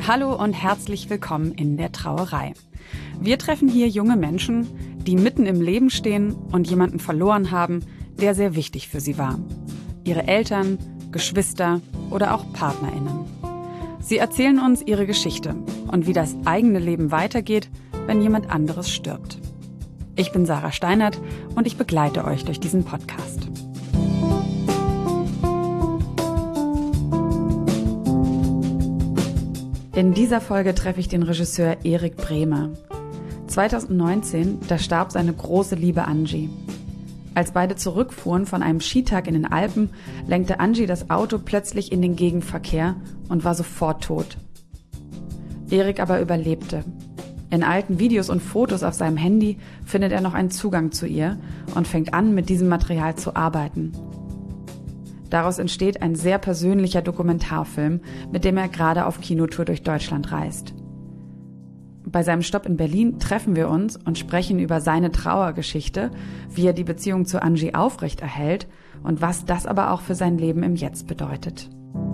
Hallo und herzlich willkommen in der Trauerei. Wir treffen hier junge Menschen, die mitten im Leben stehen und jemanden verloren haben, der sehr wichtig für sie war. Ihre Eltern, Geschwister oder auch PartnerInnen. Sie erzählen uns ihre Geschichte und wie das eigene Leben weitergeht, wenn jemand anderes stirbt. Ich bin Sarah Steinert und ich begleite euch durch diesen Podcast. In dieser Folge treffe ich den Regisseur Erik Brehme. 2019, da starb seine große Liebe Angie. Als beide zurückfuhren von einem Skitag in den Alpen, lenkte Angie das Auto plötzlich in den Gegenverkehr und war sofort tot. Erik aber überlebte. In alten Videos und Fotos auf seinem Handy findet er noch einen Zugang zu ihr und fängt an, mit diesem Material zu arbeiten. Daraus entsteht ein sehr persönlicher Dokumentarfilm, mit dem er gerade auf Kinotour durch Deutschland reist. Bei seinem Stopp in Berlin treffen wir uns und sprechen über seine Trauergeschichte, wie er die Beziehung zu Angie aufrechterhält und was das aber auch für sein Leben im Jetzt bedeutet.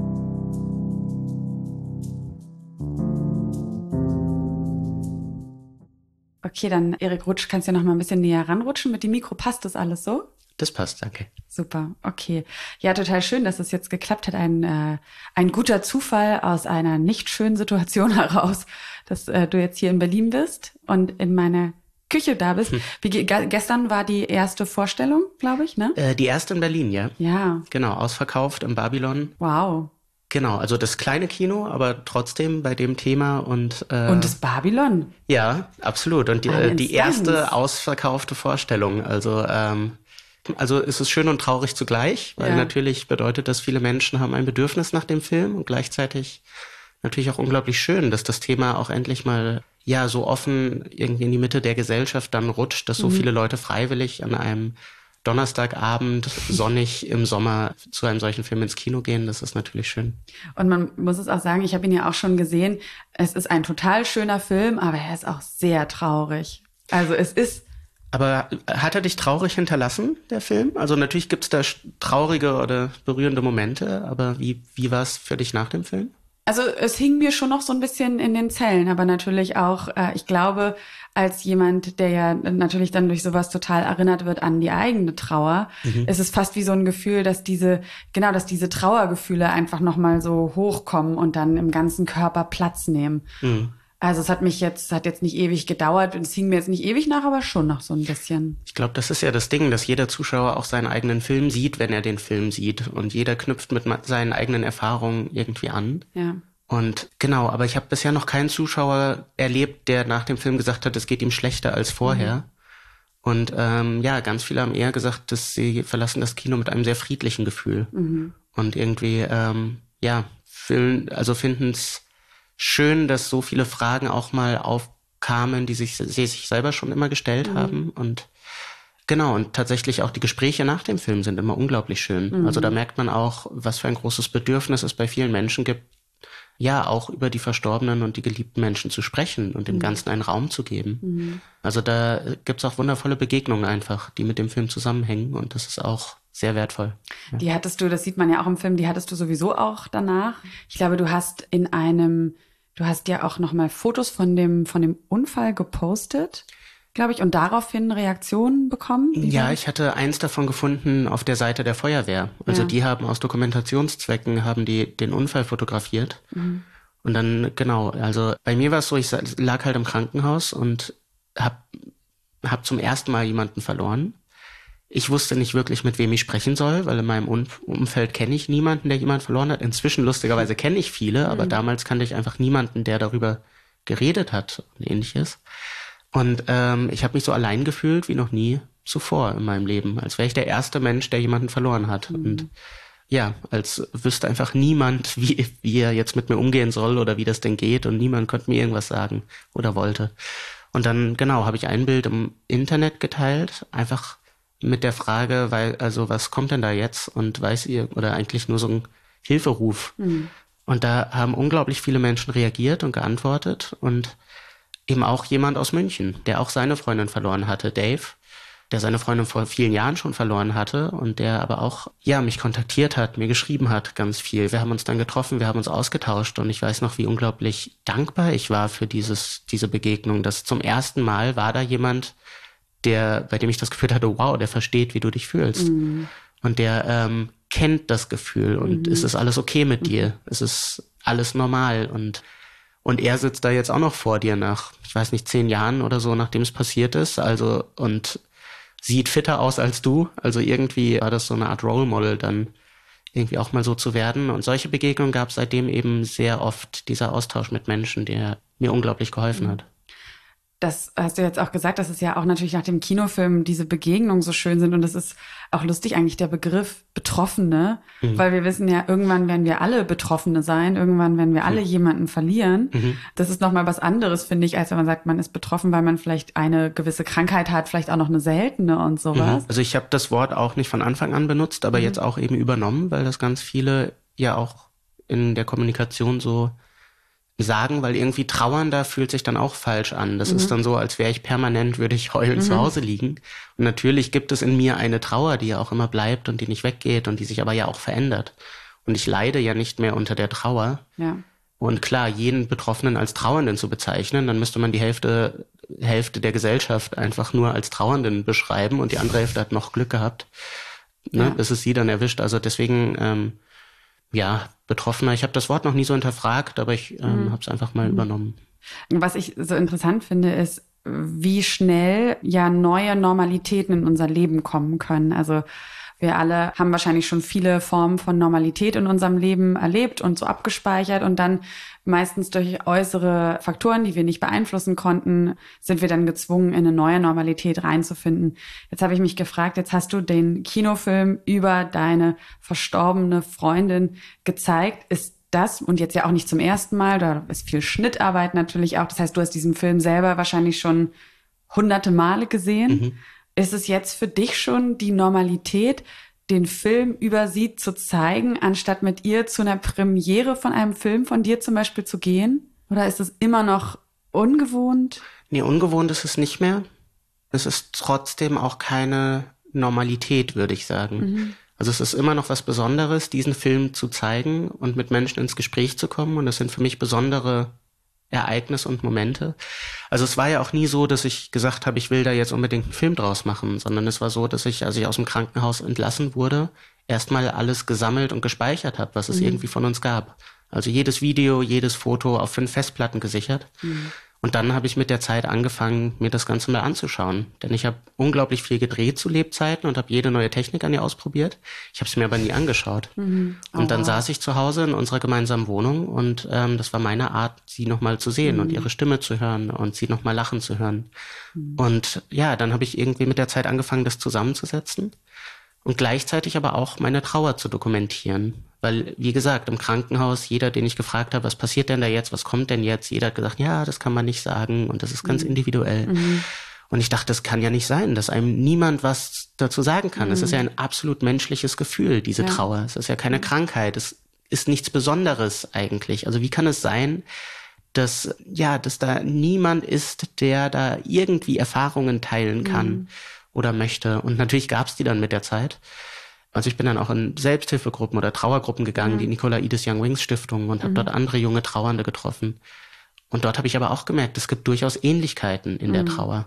Okay, dann Erik, kannst du ja noch mal ein bisschen näher ranrutschen. Mit dem Mikro passt das alles so? Das passt, danke. Super, okay. Ja, total schön, dass es jetzt geklappt hat. Ein guter Zufall aus einer nicht schönen Situation heraus, dass du jetzt hier in Berlin bist und in meiner Küche da bist. Gestern war die erste Vorstellung, glaube ich, ne? Die erste in Berlin, ja. Ja. Genau, ausverkauft im Babylon. Wow. Genau, also das kleine Kino, aber trotzdem bei dem Thema und das Babylon? Ja, absolut. Und die erste ausverkaufte Vorstellung. Also ist es schön und traurig zugleich, weil natürlich bedeutet das, viele Menschen haben ein Bedürfnis nach dem Film und gleichzeitig natürlich auch unglaublich schön, dass das Thema auch endlich mal so offen irgendwie in die Mitte der Gesellschaft dann rutscht, dass so viele Leute freiwillig an einem Donnerstagabend sonnig im Sommer zu einem solchen Film ins Kino gehen. Das ist natürlich schön. Und man muss es auch sagen, ich habe ihn ja auch schon gesehen. Es ist ein total schöner Film, aber er ist auch sehr traurig. Also es ist... Aber hat er dich traurig hinterlassen, der Film? Also natürlich gibt's da traurige oder berührende Momente, aber wie war es für dich nach dem Film? Also es hing mir schon noch so ein bisschen in den Zellen, aber natürlich auch, ich glaube, als jemand, der ja natürlich dann durch sowas total erinnert wird an die eigene Trauer, ist es fast wie so ein Gefühl, dass diese Trauergefühle einfach nochmal so hochkommen und dann im ganzen Körper Platz nehmen. Mhm. Also es hat jetzt nicht ewig gedauert und es hing mir jetzt nicht ewig nach, aber schon noch so ein bisschen. Ich glaube, das ist ja das Ding, dass jeder Zuschauer auch seinen eigenen Film sieht, wenn er den Film sieht. Und jeder knüpft mit seinen eigenen Erfahrungen irgendwie an. Ja. Und genau, aber ich habe bisher noch keinen Zuschauer erlebt, der nach dem Film gesagt hat, es geht ihm schlechter als vorher. Mhm. Und ganz viele haben eher gesagt, dass sie verlassen das Kino mit einem sehr friedlichen Gefühl. Mhm. Und irgendwie, finden es schön, dass so viele Fragen auch mal aufkamen, die sie sich selber schon immer gestellt haben. Und genau, und tatsächlich auch die Gespräche nach dem Film sind immer unglaublich schön. Also da merkt man auch, was für ein großes Bedürfnis es bei vielen Menschen gibt, ja, auch über die verstorbenen und die geliebten Menschen zu sprechen und dem Ganzen einen Raum zu geben. Also da gibt's auch wundervolle Begegnungen einfach, die mit dem Film zusammenhängen, und das ist auch sehr wertvoll. Ja. Die hattest du, das sieht man ja auch im Film, die hattest du sowieso auch danach. Ich glaube, du hast ja auch nochmal Fotos von dem Unfall gepostet, glaube ich, und daraufhin Reaktionen bekommen. Ja, ich hatte eins davon gefunden auf der Seite der Feuerwehr. Also die haben aus Dokumentationszwecken den Unfall fotografiert. Mhm. Und dann, genau, also bei mir war es so, ich lag halt im Krankenhaus und hab zum ersten Mal jemanden verloren. Ich wusste nicht wirklich, mit wem ich sprechen soll, weil in meinem Umfeld kenne ich niemanden, der jemanden verloren hat. Inzwischen, lustigerweise, kenne ich viele, aber damals kannte ich einfach niemanden, der darüber geredet hat und Ähnliches. Und ich habe mich so allein gefühlt wie noch nie zuvor in meinem Leben, als wäre ich der erste Mensch, der jemanden verloren hat. Und ja, als wüsste einfach niemand, wie er jetzt mit mir umgehen soll oder wie das denn geht, und niemand konnte mir irgendwas sagen oder wollte. Und dann, genau, habe ich ein Bild im Internet geteilt, einfach mit der Frage, was kommt denn da jetzt? Und weiß ihr, oder eigentlich nur so ein Hilferuf. Und da haben unglaublich viele Menschen reagiert und geantwortet, und eben auch jemand aus München, der auch seine Freundin verloren hatte, Dave. der seine Freundin vor vielen Jahren schon verloren hatte und der aber auch, ja, mich kontaktiert hat, mir geschrieben hat, ganz viel. Wir haben uns dann getroffen, wir haben uns ausgetauscht und ich weiß noch, wie unglaublich dankbar ich war für diese Begegnung. Das zum ersten Mal war da jemand, bei dem ich das Gefühl hatte, wow, der versteht, wie du dich fühlst. Mhm. Und der kennt das Gefühl und es ist alles okay mit dir. Es ist alles normal und er sitzt da jetzt auch noch vor dir nach, ich weiß nicht, 10 Jahren oder so, nachdem es passiert ist. Also, und sieht fitter aus als du. Also irgendwie war das so eine Art Role Model, dann irgendwie auch mal so zu werden. Und solche Begegnungen gab es seitdem eben sehr oft, dieser Austausch mit Menschen, der mir unglaublich geholfen hat. Das hast du jetzt auch gesagt, dass es ja auch natürlich nach dem Kinofilm diese Begegnungen so schön sind. Und das ist auch lustig eigentlich, der Begriff Betroffene. Mhm. Weil wir wissen ja, irgendwann werden wir alle Betroffene sein. Irgendwann werden wir alle jemanden verlieren. Mhm. Das ist nochmal was anderes, finde ich, als wenn man sagt, man ist betroffen, weil man vielleicht eine gewisse Krankheit hat, vielleicht auch noch eine seltene und sowas. Also ich habe das Wort auch nicht von Anfang an benutzt, aber jetzt auch eben übernommen, weil das ganz viele ja auch in der Kommunikation so sagen, weil irgendwie Trauernder fühlt sich dann auch falsch an. Das ist dann so, als wäre ich permanent, würde ich heulend zu Hause liegen. Und natürlich gibt es in mir eine Trauer, die ja auch immer bleibt und die nicht weggeht und die sich aber ja auch verändert. Und ich leide ja nicht mehr unter der Trauer. Ja. Und klar, jeden Betroffenen als Trauernden zu bezeichnen, dann müsste man die Hälfte der Gesellschaft einfach nur als Trauernden beschreiben und die andere Hälfte hat noch Glück gehabt, ne, bis es sie dann erwischt. Also deswegen, Betroffener. Ich habe das Wort noch nie so hinterfragt, aber ich habe es einfach mal übernommen. Was ich so interessant finde, ist, wie schnell ja neue Normalitäten in unser Leben kommen können. Also wir alle haben wahrscheinlich schon viele Formen von Normalität in unserem Leben erlebt und so abgespeichert und dann meistens durch äußere Faktoren, die wir nicht beeinflussen konnten, sind wir dann gezwungen, in eine neue Normalität reinzufinden. Jetzt habe ich mich gefragt, jetzt hast du den Kinofilm über deine verstorbene Freundin gezeigt. Ist das, und jetzt ja auch nicht zum ersten Mal, da ist viel Schnittarbeit natürlich auch. Das heißt, du hast diesen Film selber wahrscheinlich schon hunderte Male gesehen. Mhm. Ist es jetzt für dich schon die Normalität, den Film über sie zu zeigen, anstatt mit ihr zu einer Premiere von einem Film von dir zum Beispiel zu gehen? Oder ist es immer noch ungewohnt? Nee, ungewohnt ist es nicht mehr. Es ist trotzdem auch keine Normalität, würde ich sagen. Mhm. Also es ist immer noch was Besonderes, diesen Film zu zeigen und mit Menschen ins Gespräch zu kommen. Und das sind für mich besondere Ereignisse und Momente. Also es war ja auch nie so, dass ich gesagt habe, ich will da jetzt unbedingt einen Film draus machen, sondern es war so, dass ich, als ich aus dem Krankenhaus entlassen wurde, erstmal alles gesammelt und gespeichert habe, was es irgendwie von uns gab. Also jedes Video, jedes Foto auf 5 Festplatten gesichert. Mhm. Und dann habe ich mit der Zeit angefangen, mir das Ganze mal anzuschauen. Denn ich habe unglaublich viel gedreht zu Lebzeiten und habe jede neue Technik an ihr ausprobiert. Ich habe es mir aber nie angeschaut. Mhm. Und dann saß ich zu Hause in unserer gemeinsamen Wohnung und das war meine Art, sie nochmal zu sehen und ihre Stimme zu hören und sie nochmal lachen zu hören. Und ja, dann habe ich irgendwie mit der Zeit angefangen, das zusammenzusetzen und gleichzeitig aber auch meine Trauer zu dokumentieren. Weil, wie gesagt, im Krankenhaus, jeder, den ich gefragt habe, was passiert denn da jetzt, was kommt denn jetzt, jeder hat gesagt, ja, das kann man nicht sagen und das ist ganz individuell. Mhm. Und ich dachte, das kann ja nicht sein, dass einem niemand was dazu sagen kann. Es ist ja ein absolut menschliches Gefühl, diese Trauer. Es ist ja keine Krankheit, es ist nichts Besonderes eigentlich. Also wie kann es sein, dass da niemand ist, der da irgendwie Erfahrungen teilen kann oder möchte. Und natürlich gab es die dann mit der Zeit. Also ich bin dann auch in Selbsthilfegruppen oder Trauergruppen gegangen, die Nikolaides Young Wings Stiftung, und habe dort andere junge Trauernde getroffen. Und dort habe ich aber auch gemerkt, es gibt durchaus Ähnlichkeiten in der Trauer.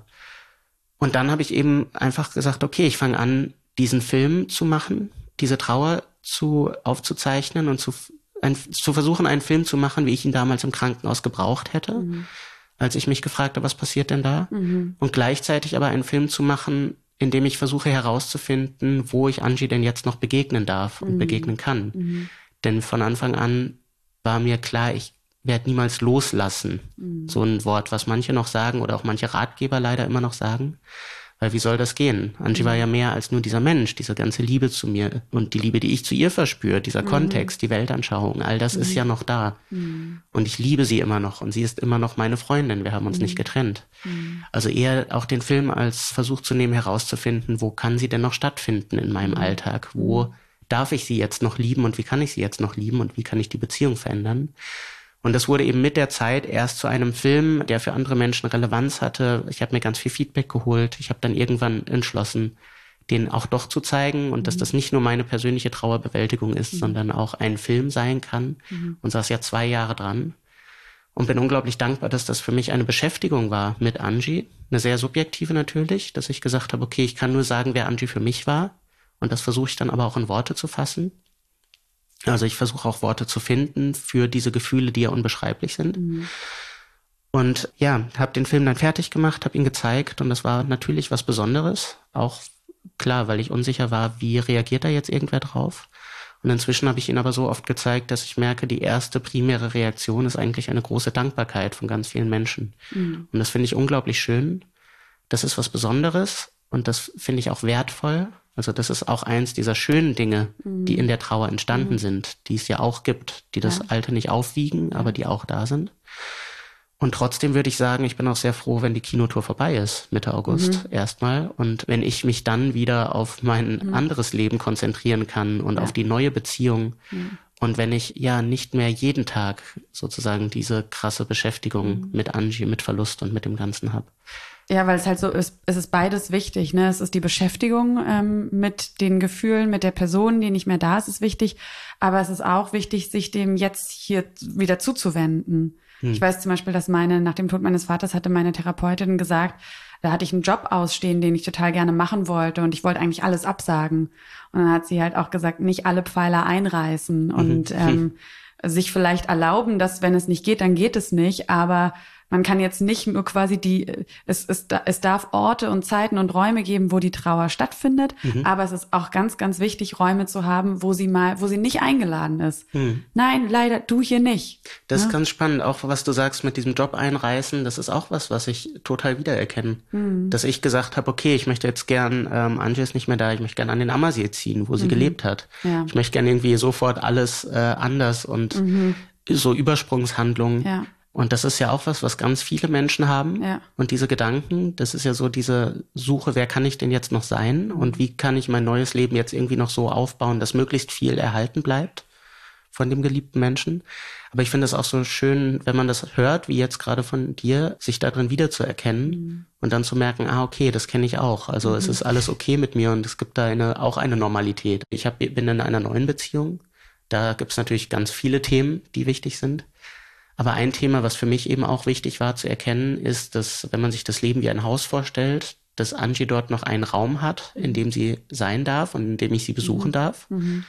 Und dann habe ich eben einfach gesagt, okay, ich fange an, diesen Film zu machen, diese Trauer aufzuzeichnen und zu versuchen, einen Film zu machen, wie ich ihn damals im Krankenhaus gebraucht hätte, als ich mich gefragt habe, was passiert denn da? Und gleichzeitig aber einen Film zu machen, indem ich versuche herauszufinden, wo ich Angie denn jetzt noch begegnen darf und begegnen kann. Denn von Anfang an war mir klar, ich werde niemals loslassen. So ein Wort, was manche noch sagen oder auch manche Ratgeber leider immer noch sagen. Weil wie soll das gehen? Angie war ja mehr als nur dieser Mensch, diese ganze Liebe zu mir und die Liebe, die ich zu ihr verspüre, dieser Kontext, die Weltanschauung, all das ist ja noch da. Und ich liebe sie immer noch und sie ist immer noch meine Freundin, wir haben uns nicht getrennt. Also eher auch den Film als Versuch zu nehmen, herauszufinden, wo kann sie denn noch stattfinden in meinem Alltag? Wo darf ich sie jetzt noch lieben und wie kann ich sie jetzt noch lieben und wie kann ich die Beziehung verändern? Und das wurde eben mit der Zeit erst zu einem Film, der für andere Menschen Relevanz hatte. Ich habe mir ganz viel Feedback geholt. Ich habe dann irgendwann entschlossen, den auch doch zu zeigen und dass das nicht nur meine persönliche Trauerbewältigung ist, sondern auch ein Film sein kann. Und saß ja 2 Jahre dran. Und bin unglaublich dankbar, dass das für mich eine Beschäftigung war mit Angie. Eine sehr subjektive natürlich, dass ich gesagt habe, okay, ich kann nur sagen, wer Angie für mich war. Und das versuche ich dann aber auch in Worte zu fassen. Also ich versuche auch Worte zu finden für diese Gefühle, die ja unbeschreiblich sind. Und ja, habe den Film dann fertig gemacht, habe ihn gezeigt und das war natürlich was Besonderes. Auch klar, weil ich unsicher war, wie reagiert da jetzt irgendwer drauf. Und inzwischen habe ich ihn aber so oft gezeigt, dass ich merke, die erste primäre Reaktion ist eigentlich eine große Dankbarkeit von ganz vielen Menschen. Und das finde ich unglaublich schön. Das ist was Besonderes und das finde ich auch wertvoll. Also das ist auch eins dieser schönen Dinge, die in der Trauer entstanden sind, die es ja auch gibt, die das Alte nicht aufwiegen, aber die auch da sind. Und trotzdem würde ich sagen, ich bin auch sehr froh, wenn die Kinotour vorbei ist, Mitte August erstmal. Und wenn ich mich dann wieder auf mein anderes Leben konzentrieren kann und auf die neue Beziehung. Und wenn ich ja nicht mehr jeden Tag sozusagen diese krasse Beschäftigung mit Angie, mit Verlust und mit dem Ganzen habe. Ja, weil es halt so ist, es ist beides wichtig, ne? Es ist die Beschäftigung mit den Gefühlen, mit der Person, die nicht mehr da ist, ist wichtig. Aber es ist auch wichtig, sich dem jetzt hier wieder zuzuwenden. Ich weiß zum Beispiel, dass nach dem Tod meines Vaters hatte meine Therapeutin gesagt, da hatte ich einen Job ausstehen, den ich total gerne machen wollte und ich wollte eigentlich alles absagen. Und dann hat sie halt auch gesagt, nicht alle Pfeiler einreißen und sich vielleicht erlauben, dass wenn es nicht geht, dann geht es nicht, aber man kann jetzt nicht nur quasi es darf Orte und Zeiten und Räume geben, wo die Trauer stattfindet, aber es ist auch ganz, ganz wichtig, Räume zu haben, wo sie nicht eingeladen ist. Nein, leider, du hier nicht. Das ist ganz spannend, auch was du sagst mit diesem Job einreißen, das ist auch was ich total wiedererkenne. Dass ich gesagt habe, okay, ich möchte jetzt gern, Angie ist nicht mehr da, ich möchte gern an den Ammersee ziehen, wo sie gelebt hat. Ja. Ich möchte gern irgendwie sofort alles anders und so Übersprungshandlungen. Ja. Und das ist ja auch was ganz viele Menschen haben. Ja. Und diese Gedanken, das ist ja so diese Suche, wer kann ich denn jetzt noch sein? Und wie kann ich mein neues Leben jetzt irgendwie noch so aufbauen, dass möglichst viel erhalten bleibt von dem geliebten Menschen. Aber ich finde es auch so schön, wenn man das hört, wie jetzt gerade von dir, sich darin wiederzuerkennen und dann zu merken, okay, das kenne ich auch. Also es ist alles okay mit mir und es gibt da auch eine Normalität. Ich bin in einer neuen Beziehung. Da gibt es natürlich ganz viele Themen, die wichtig sind. Aber ein Thema, was für mich eben auch wichtig war zu erkennen, ist, dass, wenn man sich das Leben wie ein Haus vorstellt, dass Angie dort noch einen Raum hat, in dem sie sein darf und in dem ich sie besuchen darf.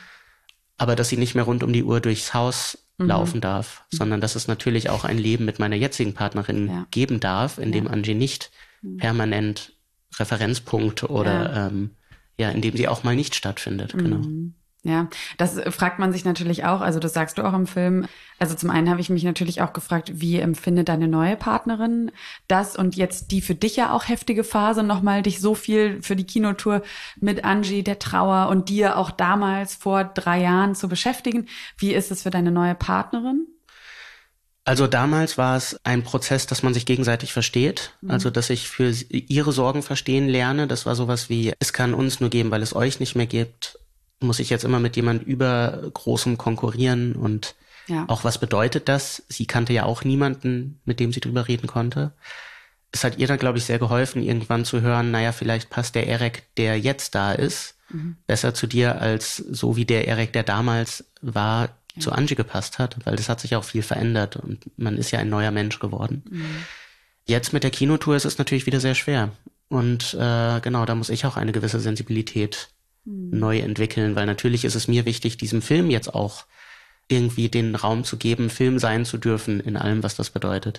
Aber dass sie nicht mehr rund um die Uhr durchs Haus laufen darf, sondern dass es natürlich auch ein Leben mit meiner jetzigen Partnerin geben darf, in dem Angie nicht permanent Referenzpunkt oder in dem sie auch mal nicht stattfindet. Genau. Ja, das fragt man sich natürlich auch, also das sagst du auch im Film. Also zum einen habe ich mich natürlich auch gefragt, wie empfindet deine neue Partnerin das und jetzt die für dich ja auch heftige Phase, nochmal dich so viel für die Kinotour mit Angie, der Trauer und dir auch damals vor 3 Jahren zu beschäftigen. Wie ist es für deine neue Partnerin? Also damals war es ein Prozess, dass man sich gegenseitig versteht, also dass ich für ihre Sorgen verstehen lerne. Das war sowas wie, es kann uns nur geben, weil es euch nicht mehr gibt. Muss ich jetzt immer mit jemand übergroßem konkurrieren und auch was bedeutet das? Sie kannte ja auch niemanden, mit dem sie drüber reden konnte. Es hat ihr dann, glaube ich, sehr geholfen, irgendwann zu hören, naja, vielleicht passt der Erik, der jetzt da ist, besser zu dir als so wie der Erik, der damals war, zu Angie gepasst hat, weil das hat sich auch viel verändert und man ist ja ein neuer Mensch geworden. Jetzt mit der Kinotour ist es natürlich wieder sehr schwer und genau, da muss ich auch eine gewisse Sensibilität neu entwickeln, weil natürlich ist es mir wichtig, diesem Film jetzt auch irgendwie den Raum zu geben, Film sein zu dürfen in allem, was das bedeutet.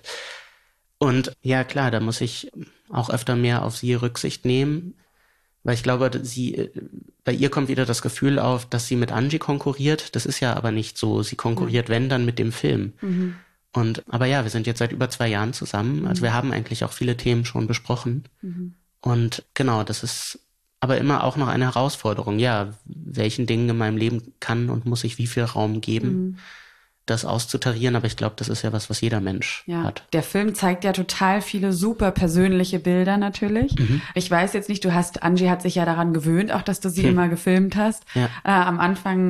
Und ja, klar, da muss ich auch öfter mehr auf sie Rücksicht nehmen, weil ich glaube, bei ihr kommt wieder das Gefühl auf, dass sie mit Angie konkurriert. Das ist ja aber nicht so. Sie konkurriert, wenn, dann mit dem Film. Aber ja, wir sind jetzt seit über 2 Jahren zusammen. Also wir haben eigentlich auch viele Themen schon besprochen. Und genau, das ist aber immer auch noch eine Herausforderung. Ja, welchen Dingen in meinem Leben kann und muss ich wie viel Raum geben, das auszutarieren. Aber ich glaube, das ist ja was jeder Mensch hat. Der Film zeigt ja total viele super persönliche Bilder natürlich. Ich weiß jetzt nicht, Angie hat sich ja daran gewöhnt, auch dass du sie immer gefilmt hast. Am Anfang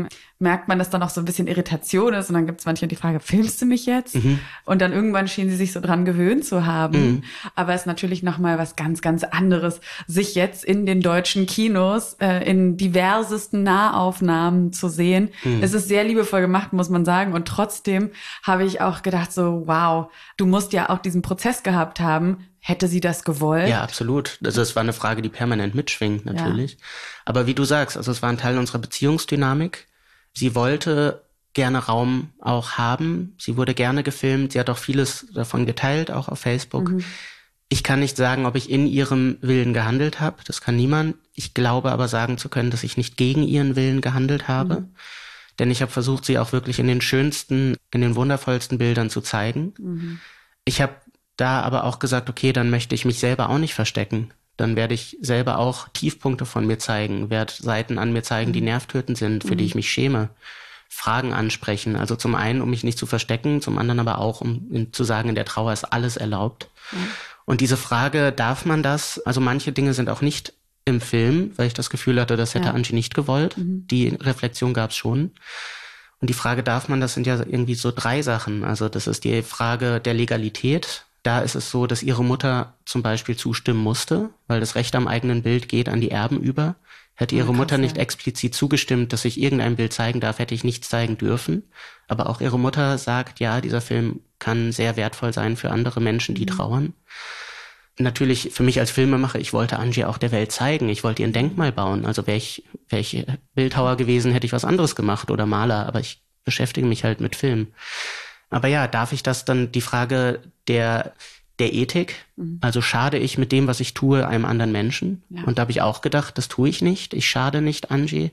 merkt man, dass da noch so ein bisschen Irritation ist und dann gibt es manchmal die Frage, filmst du mich jetzt? Und dann irgendwann schien sie sich so dran gewöhnt zu haben. Aber es ist natürlich nochmal was ganz, ganz anderes, sich jetzt in den deutschen Kinos in diversesten Nahaufnahmen zu sehen. Es ist sehr liebevoll gemacht, muss man sagen. Und trotzdem habe ich auch gedacht so, wow, du musst ja auch diesen Prozess gehabt haben. Hätte sie das gewollt? Ja, absolut. Also es war eine Frage, die permanent mitschwingt, natürlich. Ja. Aber wie du sagst, also es war ein Teil unserer Beziehungsdynamik. Sie wollte gerne Raum auch haben. Sie wurde gerne gefilmt. Sie hat auch vieles davon geteilt, auch auf Facebook. Ich kann nicht sagen, ob ich in ihrem Willen gehandelt habe. Das kann niemand. Ich glaube aber sagen zu können, dass ich nicht gegen ihren Willen gehandelt habe. Denn ich habe versucht, sie auch wirklich in den schönsten, in den wundervollsten Bildern zu zeigen. Ich habe da aber auch gesagt, okay, dann möchte ich mich selber auch nicht verstecken. Dann werde ich selber auch Tiefpunkte von mir zeigen, werde Seiten an mir zeigen, die nervtötend sind, für die ich mich schäme. Fragen ansprechen. Also zum einen, um mich nicht zu verstecken, zum anderen aber auch, um zu sagen, in der Trauer ist alles erlaubt. Und diese Frage, darf man das? Also manche Dinge sind auch nicht im Film, weil ich das Gefühl hatte, das hätte Angie nicht gewollt. Die Reflexion gab es schon. Und die Frage, darf man das, sind ja irgendwie so 3 Sachen. Also das ist die Frage der Legalität. Da ist es so, dass ihre Mutter zum Beispiel zustimmen musste, weil das Recht am eigenen Bild geht an die Erben über. Hätte ihre Mutter nicht explizit zugestimmt, dass ich irgendein Bild zeigen darf, hätte ich nichts zeigen dürfen. Aber auch ihre Mutter sagt, ja, dieser Film kann sehr wertvoll sein für andere Menschen, die trauern. Natürlich, für mich als Filmemacher, ich wollte Angie auch der Welt zeigen. Ich wollte ihr ein Denkmal bauen. Also wäre ich Bildhauer gewesen, hätte ich was anderes gemacht oder Maler. Aber ich beschäftige mich halt mit Film. Aber ja, darf ich das dann, die Frage der Ethik, also schade ich mit dem, was ich tue, einem anderen Menschen? Ja. Und da habe ich auch gedacht, das tue ich nicht. Ich schade nicht Angie.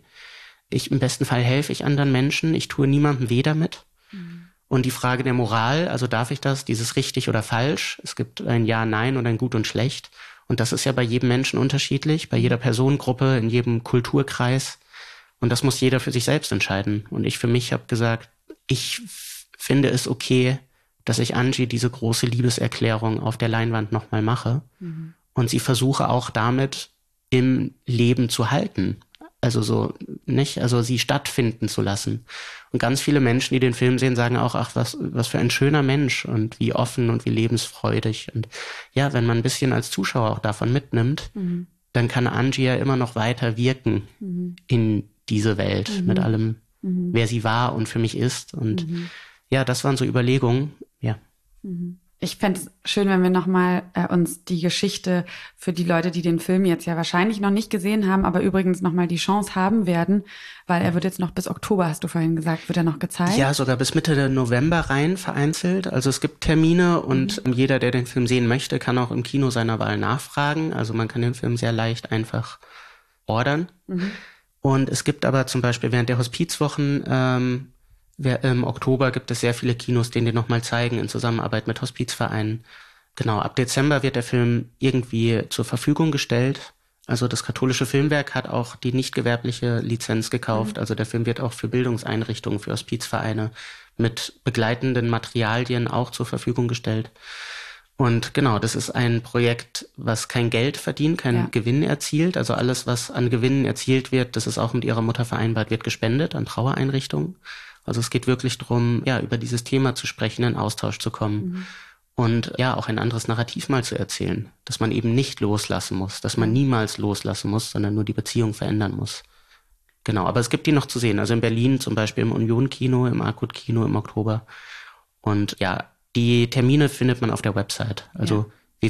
Im besten Fall helfe ich anderen Menschen. Ich tue niemandem weh damit. Und die Frage der Moral, also darf ich das, dieses richtig oder falsch? Es gibt ein Ja, Nein und ein Gut und Schlecht. Und das ist ja bei jedem Menschen unterschiedlich, bei jeder Personengruppe, in jedem Kulturkreis. Und das muss jeder für sich selbst entscheiden. Und ich für mich habe gesagt, ich finde es okay, dass ich Angie diese große Liebeserklärung auf der Leinwand nochmal mache und sie versuche auch damit im Leben zu halten. Also so, nicht, also sie stattfinden zu lassen. Und ganz viele Menschen, die den Film sehen, sagen auch, ach, was für ein schöner Mensch und wie offen und wie lebensfreudig. Und ja, wenn man ein bisschen als Zuschauer auch davon mitnimmt, dann kann Angie ja immer noch weiter wirken in diese Welt mit allem, wer sie war und für mich ist. Und ja, das waren so Überlegungen, ja. Ich fände es schön, wenn wir nochmal uns die Geschichte für die Leute, die den Film jetzt ja wahrscheinlich noch nicht gesehen haben, aber übrigens nochmal die Chance haben werden, weil er wird jetzt noch bis Oktober, hast du vorhin gesagt, wird er noch gezeigt? Ja, sogar bis Mitte November rein vereinzelt. Also es gibt Termine und jeder, der den Film sehen möchte, kann auch im Kino seiner Wahl nachfragen. Also man kann den Film sehr leicht einfach ordern. Und es gibt aber zum Beispiel während der Hospizwochen im Oktober gibt es sehr viele Kinos, die den nochmal zeigen in Zusammenarbeit mit Hospizvereinen. Genau, ab Dezember wird der Film irgendwie zur Verfügung gestellt. Also das katholische Filmwerk hat auch die nicht gewerbliche Lizenz gekauft. Also der Film wird auch für Bildungseinrichtungen, für Hospizvereine mit begleitenden Materialien auch zur Verfügung gestellt. Und genau, das ist ein Projekt, was kein Geld verdient, keinen Gewinn erzielt. Also alles, was an Gewinnen erzielt wird, das ist auch mit ihrer Mutter vereinbart, wird gespendet an Trauereinrichtungen. Also es geht wirklich darum, ja, über dieses Thema zu sprechen, in Austausch zu kommen und ja, auch ein anderes Narrativ mal zu erzählen, dass man eben nicht loslassen muss, dass man niemals loslassen muss, sondern nur die Beziehung verändern muss. Genau, aber es gibt die noch zu sehen, also in Berlin zum Beispiel im Union-Kino, im Akut-Kino im Oktober. Und ja, die Termine findet man auf der Website, also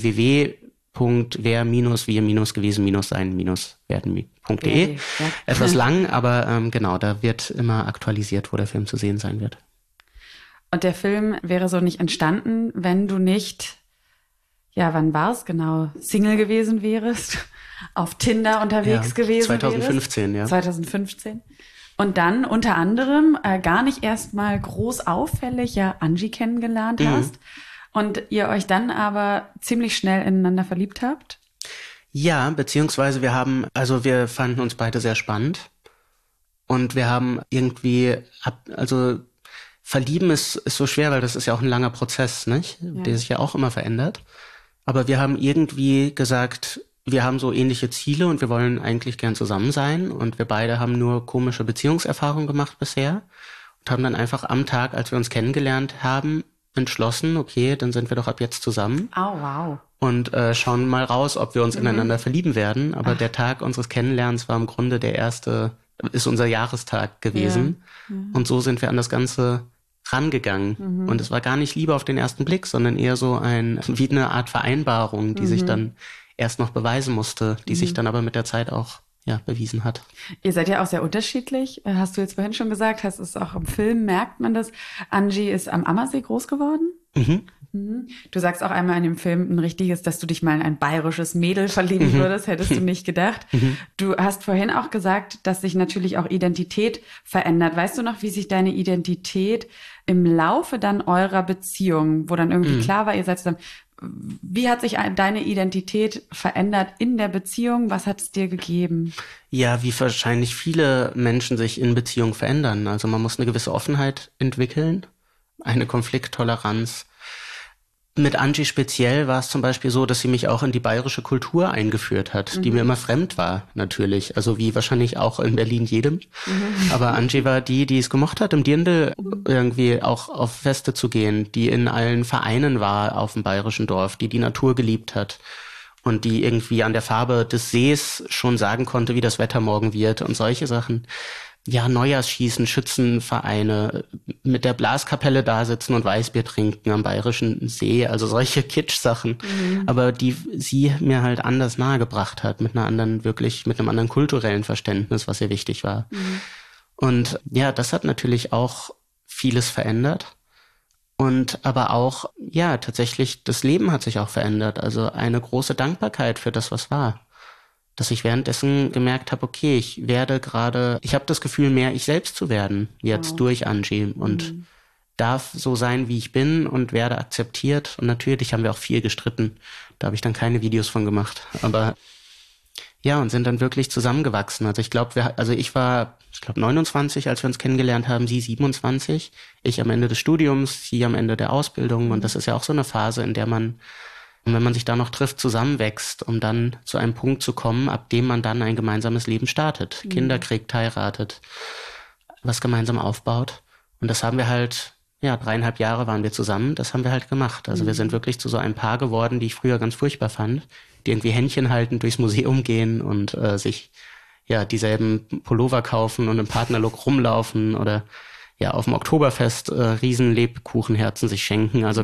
www.wer-gewesen-sein-werden.de. Etwas lang, aber genau, da wird immer aktualisiert, wo der Film zu sehen sein wird. Und der Film wäre so nicht entstanden, wenn du nicht, ja, wann war es genau, Single gewesen wärst, auf Tinder unterwegs gewesen 2015, wärst. 2015. Und dann unter anderem gar nicht erst mal groß auffällig Angie kennengelernt hast. Und ihr euch dann aber ziemlich schnell ineinander verliebt habt? Ja, beziehungsweise wir fanden uns beide sehr spannend. Und wir haben irgendwie, verlieben ist so schwer, weil das ist ja auch ein langer Prozess, nicht? Der sich ja auch immer verändert. Aber wir haben irgendwie gesagt, wir haben so ähnliche Ziele und wir wollen eigentlich gern zusammen sein und wir beide haben nur komische Beziehungserfahrungen gemacht bisher und haben dann einfach am Tag, als wir uns kennengelernt haben, entschlossen, okay, dann sind wir doch ab jetzt zusammen. Oh, wow. Und schauen mal raus, ob wir uns ineinander verlieben werden. Aber der Tag unseres Kennenlernens war im Grunde ist unser Jahrestag gewesen. Ja. Und so sind wir an das Ganze rangegangen. Und es war gar nicht Liebe auf den ersten Blick, sondern eher so wie eine Art Vereinbarung, die sich dann erst noch beweisen musste, die sich dann aber mit der Zeit auch bewiesen hat. Ihr seid ja auch sehr unterschiedlich. Hast du jetzt vorhin schon gesagt, hast es auch im Film, merkt man das. Angie ist am Ammersee groß geworden. Du sagst auch einmal in dem Film ein richtiges, dass du dich mal in ein bayerisches Mädel verlieben würdest, hättest du nicht gedacht. Du hast vorhin auch gesagt, dass sich natürlich auch Identität verändert. Weißt du noch, wie sich deine Identität im Laufe dann eurer Beziehung, wo dann irgendwie klar war, ihr seid zusammen, wie hat sich deine Identität verändert in der Beziehung? Was hat es dir gegeben? Ja, wie wahrscheinlich viele Menschen sich in Beziehungen verändern. Also man muss eine gewisse Offenheit entwickeln, eine Konflikttoleranz. Mit Angie speziell war es zum Beispiel so, dass sie mich auch in die bayerische Kultur eingeführt hat, die mir immer fremd war, natürlich. Also wie wahrscheinlich auch in Berlin jedem. Aber Angie war die es gemocht hat, im Dirndl irgendwie auch auf Feste zu gehen, die in allen Vereinen war auf dem bayerischen Dorf, die Natur geliebt hat und die irgendwie an der Farbe des Sees schon sagen konnte, wie das Wetter morgen wird und solche Sachen. Ja, Neujahrsschießen, Schützenvereine, mit der Blaskapelle da sitzen und Weißbier trinken am Bayerischen See, also solche Kitsch-Sachen, aber die sie mir halt anders nahegebracht hat, mit einem anderen kulturellen Verständnis, was ihr wichtig war. Und ja, das hat natürlich auch vieles verändert. Und aber auch, ja, tatsächlich, das Leben hat sich auch verändert, also eine große Dankbarkeit für das, was war. Dass ich währenddessen gemerkt habe, okay, ich habe das Gefühl, mehr ich selbst zu werden, jetzt durch Angie und darf so sein, wie ich bin und werde akzeptiert. Und natürlich haben wir auch viel gestritten. Da habe ich dann keine Videos von gemacht. Aber ja, und sind dann wirklich zusammengewachsen. Also ich war 29, als wir uns kennengelernt haben, sie 27. Ich am Ende des Studiums, sie am Ende der Ausbildung. Und das ist ja auch so eine Phase, in der man, und wenn man sich da noch trifft, zusammenwächst, um dann zu einem Punkt zu kommen, ab dem man dann ein gemeinsames Leben startet, Kinder kriegt, heiratet, was gemeinsam aufbaut. Und das haben wir halt, 3,5 Jahre waren wir zusammen, das haben wir halt gemacht. Also wir sind wirklich zu so einem Paar geworden, die ich früher ganz furchtbar fand, die irgendwie Händchen halten, durchs Museum gehen und sich dieselben Pullover kaufen und im Partnerlook rumlaufen oder auf dem Oktoberfest riesen Lebkuchenherzen sich schenken. Also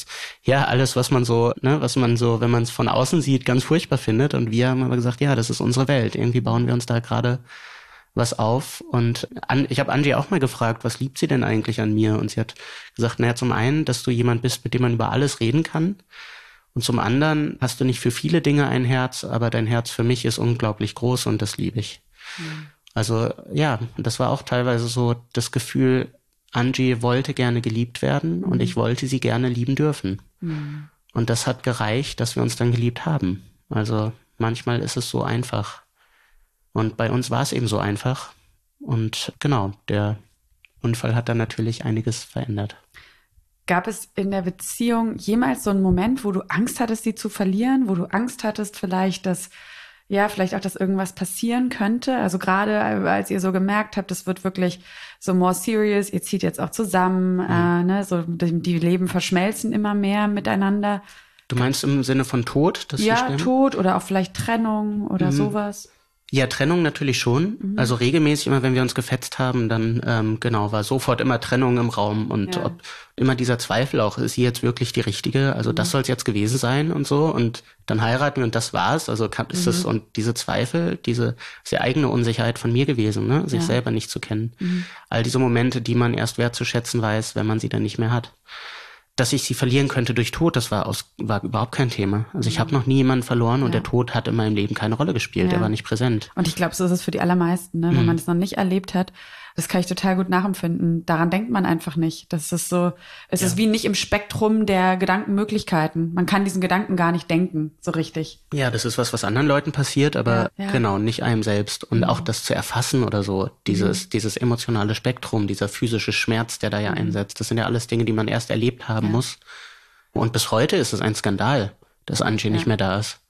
alles, was man so, wenn man es von außen sieht, ganz furchtbar findet. Und wir haben aber gesagt, das ist unsere Welt. Irgendwie bauen wir uns da gerade was auf. Und ich habe Angie auch mal gefragt, was liebt sie denn eigentlich an mir? Und sie hat gesagt, zum einen, dass du jemand bist, mit dem man über alles reden kann. Und zum anderen hast du nicht für viele Dinge ein Herz, aber dein Herz für mich ist unglaublich groß und das liebe ich. Also das war auch teilweise so das Gefühl, Angie wollte gerne geliebt werden und ich wollte sie gerne lieben dürfen. Und das hat gereicht, dass wir uns dann geliebt haben. Also manchmal ist es so einfach. Und bei uns war es eben so einfach. Und genau, der Unfall hat dann natürlich einiges verändert. Gab es in der Beziehung jemals so einen Moment, wo du Angst hattest, sie zu verlieren, wo du Angst hattest vielleicht, dass irgendwas passieren könnte? Also gerade als ihr so gemerkt habt, es wird wirklich so more serious, ihr zieht jetzt auch zusammen, die Leben verschmelzen immer mehr miteinander. Du meinst im Sinne von Tod? Tod oder auch vielleicht Trennung oder sowas? Ja, Trennung natürlich schon. Also regelmäßig, immer wenn wir uns gefetzt haben, dann war sofort immer Trennung im Raum und ob immer dieser Zweifel auch, ist sie jetzt wirklich die Richtige? Also das soll es jetzt gewesen sein und so und dann heiraten wir und das war's. Also ist es und diese Zweifel, diese sehr eigene Unsicherheit von mir gewesen, ne? Sich selber nicht zu kennen. All diese Momente, die man erst wertzuschätzen weiß, wenn man sie dann nicht mehr hat. Dass ich sie verlieren könnte durch Tod, das war überhaupt kein Thema. Also ich habe noch nie jemanden verloren und der Tod hat in meinem Leben keine Rolle gespielt, der war nicht präsent. Und ich glaube, so ist es für die allermeisten, ne? Wenn man es noch nicht erlebt hat, das kann ich total gut nachempfinden. Daran denkt man einfach nicht. Das ist so, es ist wie nicht im Spektrum der Gedankenmöglichkeiten. Man kann diesen Gedanken gar nicht denken, so richtig. Ja, das ist was anderen Leuten passiert, aber genau, nicht einem selbst. Und auch das zu erfassen oder so, dieses emotionale Spektrum, dieser physische Schmerz, der da einsetzt, das sind ja alles Dinge, die man erst erlebt haben muss. Und bis heute ist es ein Skandal, dass Angie nicht mehr da ist.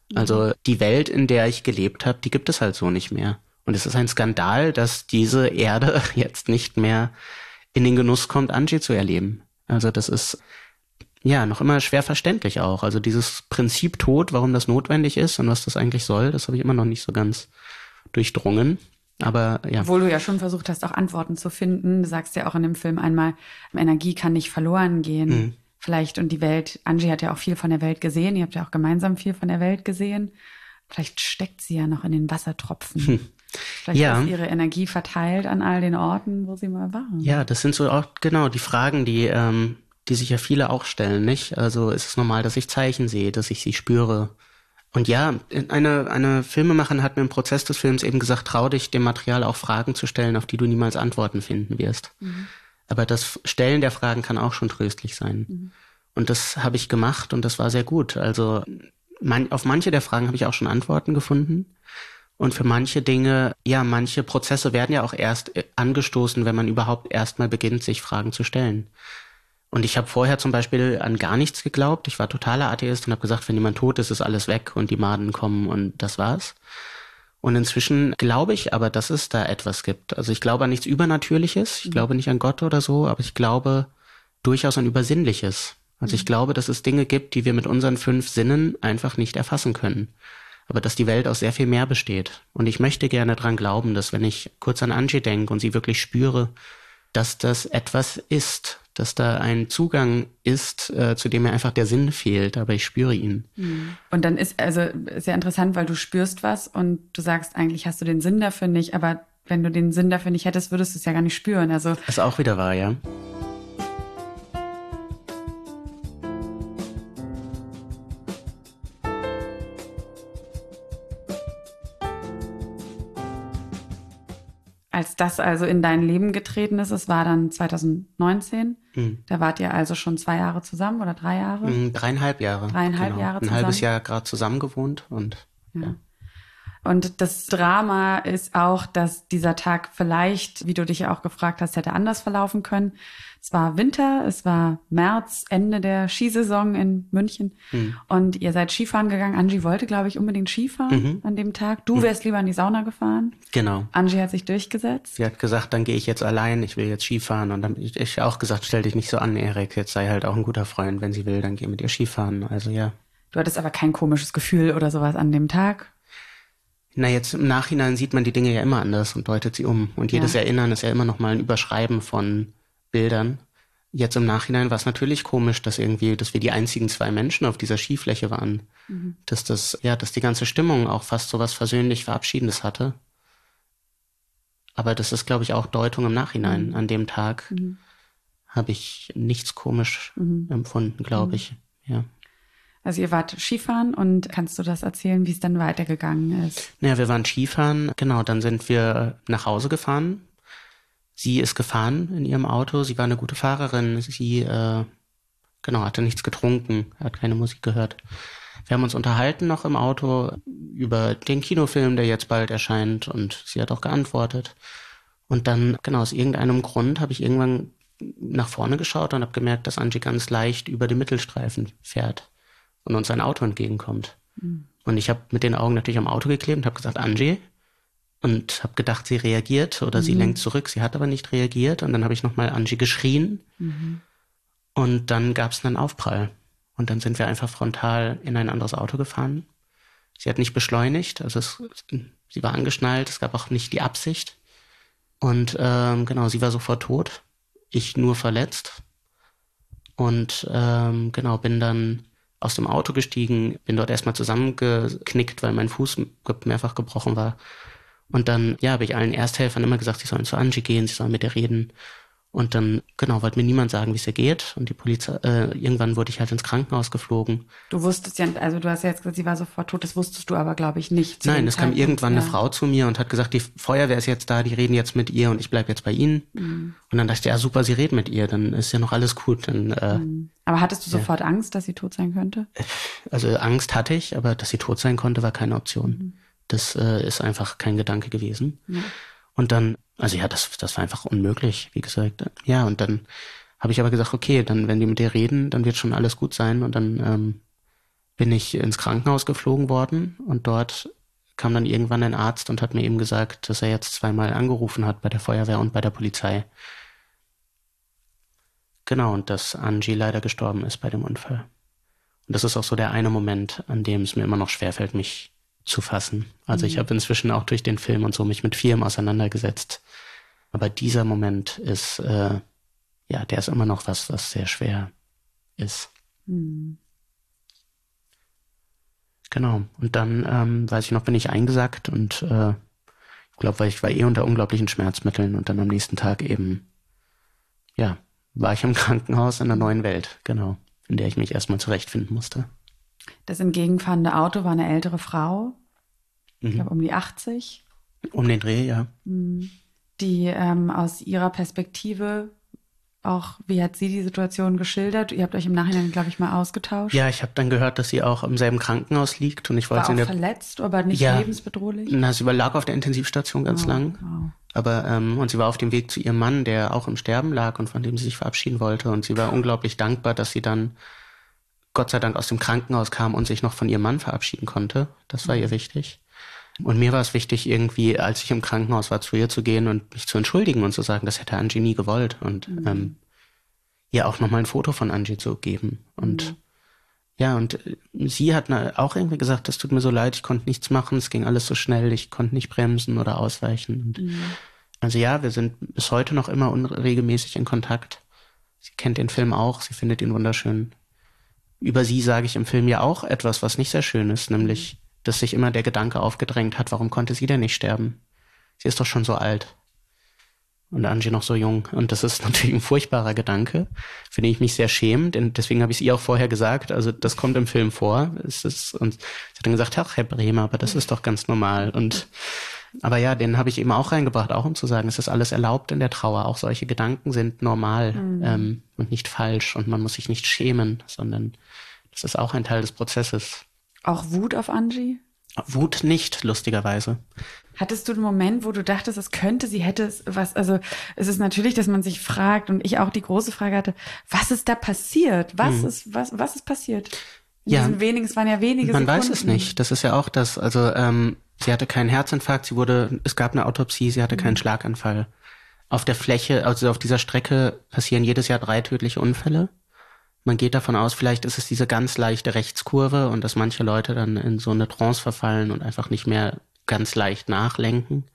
Also die Welt, in der ich gelebt habe, die gibt es halt so nicht mehr. Und es ist ein Skandal, dass diese Erde jetzt nicht mehr in den Genuss kommt, Angie zu erleben. Also das ist ja noch immer schwer verständlich auch. Also dieses Prinzip Tod, warum das notwendig ist und was das eigentlich soll, das habe ich immer noch nicht so ganz durchdrungen. Aber ja. Obwohl du ja schon versucht hast, auch Antworten zu finden. Du sagst ja auch in dem Film einmal, Energie kann nicht verloren gehen. Vielleicht, und die Welt, Angie hat ja auch viel von der Welt gesehen. Ihr habt ja auch gemeinsam viel von der Welt gesehen. Vielleicht steckt sie ja noch in den Wassertropfen. Vielleicht ist ihre Energie verteilt an all den Orten, wo sie mal war. Ja, das sind so auch genau die Fragen, die sich ja viele auch stellen, nicht? Also ist es normal, dass ich Zeichen sehe, dass ich sie spüre? Und ja, eine Filmemacherin hat mir im Prozess des Films eben gesagt, trau dich, dem Material auch Fragen zu stellen, auf die du niemals Antworten finden wirst. Aber das Stellen der Fragen kann auch schon tröstlich sein. Und das habe ich gemacht und das war sehr gut. Also auf manche der Fragen habe ich auch schon Antworten gefunden. Und für manche Dinge, ja, manche Prozesse werden ja auch erst angestoßen, wenn man überhaupt erst mal beginnt, sich Fragen zu stellen. Und ich habe vorher zum Beispiel an gar nichts geglaubt. Ich war totaler Atheist und habe gesagt, wenn jemand tot ist, ist alles weg und die Maden kommen und das war's. Und inzwischen glaube ich aber, dass es da etwas gibt. Also ich glaube an nichts Übernatürliches, ich glaube nicht an Gott oder so, aber ich glaube durchaus an Übersinnliches. Also ich glaube, dass es Dinge gibt, die wir mit unseren 5 Sinnen einfach nicht erfassen können. Aber dass die Welt aus sehr viel mehr besteht. Und ich möchte gerne dran glauben, dass wenn ich kurz an Angie denke und sie wirklich spüre, dass das etwas ist, dass da ein Zugang ist, zu dem mir einfach der Sinn fehlt, aber ich spüre ihn. Und dann ist also sehr interessant, weil du spürst was und du sagst, eigentlich hast du den Sinn dafür nicht, aber wenn du den Sinn dafür nicht hättest, würdest du es ja gar nicht spüren. Also das ist auch wieder wahr, ja. als das also in dein Leben getreten ist, es war dann 2019. Da wart ihr also schon 2 Jahre zusammen oder 3 Jahre? 3,5 Jahre. 3,5 Jahre zusammen. Ein halbes Jahr gerade zusammen gewohnt und ja. Und das Drama ist auch, dass dieser Tag vielleicht, wie du dich ja auch gefragt hast, hätte anders verlaufen können. Es war Winter, es war März, Ende der Skisaison in München. Und ihr seid Skifahren gegangen. Angie wollte, glaube ich, unbedingt Skifahren an dem Tag. Du wärst lieber in die Sauna gefahren. Genau. Angie hat sich durchgesetzt. Sie hat gesagt, dann gehe ich jetzt allein, ich will jetzt Skifahren. Und dann habe ich auch gesagt, stell dich nicht so an, Erik. Jetzt sei halt auch ein guter Freund. Wenn sie will, dann geh mit ihr Skifahren. Also ja. Du hattest aber kein komisches Gefühl oder sowas an dem Tag? Na, jetzt im Nachhinein sieht man die Dinge ja immer anders und deutet sie um. Und jedes Erinnern ist ja immer noch mal ein Überschreiben von Bildern. Jetzt im Nachhinein war es natürlich komisch, dass wir die einzigen 2 Menschen auf dieser Skifläche waren. Dass die ganze Stimmung auch fast so was versöhnlich Verabschiedendes hatte. Aber das ist, glaube ich, auch Deutung im Nachhinein. An dem Tag habe ich nichts komisch empfunden, glaube ich. Ja. Also ihr wart Skifahren und kannst du das erzählen, wie es dann weitergegangen ist? Ja, wir waren Skifahren, genau, dann sind wir nach Hause gefahren. Sie ist gefahren in ihrem Auto, sie war eine gute Fahrerin, sie hatte nichts getrunken, hat keine Musik gehört. Wir haben uns unterhalten noch im Auto über den Kinofilm, der jetzt bald erscheint und sie hat auch geantwortet. Und dann, genau, aus irgendeinem Grund habe ich irgendwann nach vorne geschaut und habe gemerkt, dass Angie ganz leicht über den Mittelstreifen fährt und uns ein Auto entgegenkommt. Und ich habe mit den Augen natürlich am Auto geklebt und habe gesagt, Angie. Und habe gedacht, sie reagiert oder sie lenkt zurück. Sie hat aber nicht reagiert. Und dann habe ich nochmal Angie geschrien. Und dann gab es einen Aufprall. Und dann sind wir einfach frontal in ein anderes Auto gefahren. Sie hat nicht beschleunigt. Also sie war angeschnallt. Es gab auch nicht die Absicht. Und sie war sofort tot. Ich nur verletzt. Und bin dann aus dem Auto gestiegen, bin dort erstmal zusammengeknickt, weil mein Fuß mehrfach gebrochen war. Und dann, habe ich allen Ersthelfern immer gesagt, sie sollen zu Angie gehen, sie sollen mit ihr reden. Und dann, wollte mir niemand sagen, wie es ihr geht. Und die Polizei, irgendwann wurde ich halt ins Krankenhaus geflogen. Du wusstest ja, also du hast ja jetzt gesagt, sie war sofort tot, das wusstest du aber, glaube ich, nicht. Nein, es kam irgendwann eine Frau zu mir und hat gesagt, die Feuerwehr ist jetzt da, die reden jetzt mit ihr und ich bleib jetzt bei ihnen. Und dann dachte ich, ja super, sie reden mit ihr, dann ist ja noch alles gut. Dann, aber hattest du sofort Angst, dass sie tot sein könnte? Also Angst hatte ich, aber dass sie tot sein konnte, war keine Option. Das ist einfach kein Gedanke gewesen. Und dann, das war einfach unmöglich, wie gesagt. Ja, und dann habe ich aber gesagt, okay, dann, wenn die mit dir reden, dann wird schon alles gut sein. Und dann bin ich ins Krankenhaus geflogen worden und dort kam dann irgendwann ein Arzt und hat mir eben gesagt, dass er jetzt 2-mal angerufen hat bei der Feuerwehr und bei der Polizei. Genau, und dass Angie leider gestorben ist bei dem Unfall. Und das ist auch so der eine Moment, an dem es mir immer noch schwerfällt, mich zu fassen. Also ich habe inzwischen auch durch den Film und so mich mit vielem auseinandergesetzt. Aber dieser Moment ist, der ist immer noch was sehr schwer ist. Genau. Und dann, weiß ich noch, bin ich eingesackt und ich glaube, weil ich war unter unglaublichen Schmerzmitteln und dann am nächsten Tag eben, war ich im Krankenhaus in der neuen Welt, genau, in der ich mich erstmal zurechtfinden musste. Das entgegenfahrende Auto war eine ältere Frau, ich glaube um die 80. Um den Dreh, ja. Die aus ihrer Perspektive auch, wie hat sie die Situation geschildert? Ihr habt euch im Nachhinein, glaube ich, mal ausgetauscht. Ja, ich habe dann gehört, dass sie auch im selben Krankenhaus liegt und ich wollte war auch verletzt, aber nicht lebensbedrohlich? Na, sie lag auf der Intensivstation ganz lang. Wow. Aber und sie war auf dem Weg zu ihrem Mann, der auch im Sterben lag und von dem sie sich verabschieden wollte. Und sie war unglaublich dankbar, dass sie dann Gott sei Dank aus dem Krankenhaus kam und sich noch von ihrem Mann verabschieden konnte. Das war ihr wichtig. Und mir war es wichtig, irgendwie, als ich im Krankenhaus war, zu ihr zu gehen und mich zu entschuldigen und zu sagen, das hätte Angie nie gewollt. Und ihr auch nochmal ein Foto von Angie zu geben. Und und sie hat auch irgendwie gesagt, das tut mir so leid, ich konnte nichts machen, es ging alles so schnell, ich konnte nicht bremsen oder ausweichen. Und also wir sind bis heute noch immer unregelmäßig in Kontakt. Sie kennt den Film auch, sie findet ihn wunderschön. Über sie sage ich im Film ja auch etwas, was nicht sehr schön ist, nämlich, dass sich immer der Gedanke aufgedrängt hat, warum konnte sie denn nicht sterben? Sie ist doch schon so alt. Und Angie noch so jung. Und das ist natürlich ein furchtbarer Gedanke, für den ich mich sehr schäme, denn deswegen habe ich es ihr auch vorher gesagt, also das kommt im Film vor. Und sie hat dann gesagt, ach, Herr Bremer, aber das ist doch ganz normal. Aber ja, den habe ich eben auch reingebracht, auch um zu sagen, es ist alles erlaubt in der Trauer. Auch solche Gedanken sind normal und nicht falsch und man muss sich nicht schämen, sondern das ist auch ein Teil des Prozesses. Auch Wut auf Angie? Wut nicht, lustigerweise. Hattest du einen Moment, wo du dachtest, sie hätte was, also es ist natürlich, dass man sich fragt und ich auch die große Frage hatte, was ist da passiert? Was ist passiert? Diesen wenigen, es waren ja wenige Man Sekunden. weiß es nicht. Das ist ja auch das, also sie hatte keinen Herzinfarkt, es gab eine Autopsie, sie hatte keinen Schlaganfall. Auf der Fläche, also auf dieser Strecke passieren jedes Jahr 3 tödliche Unfälle. Man geht davon aus, vielleicht ist es diese ganz leichte Rechtskurve und dass manche Leute dann in so eine Trance verfallen und einfach nicht mehr ganz leicht nachlenken.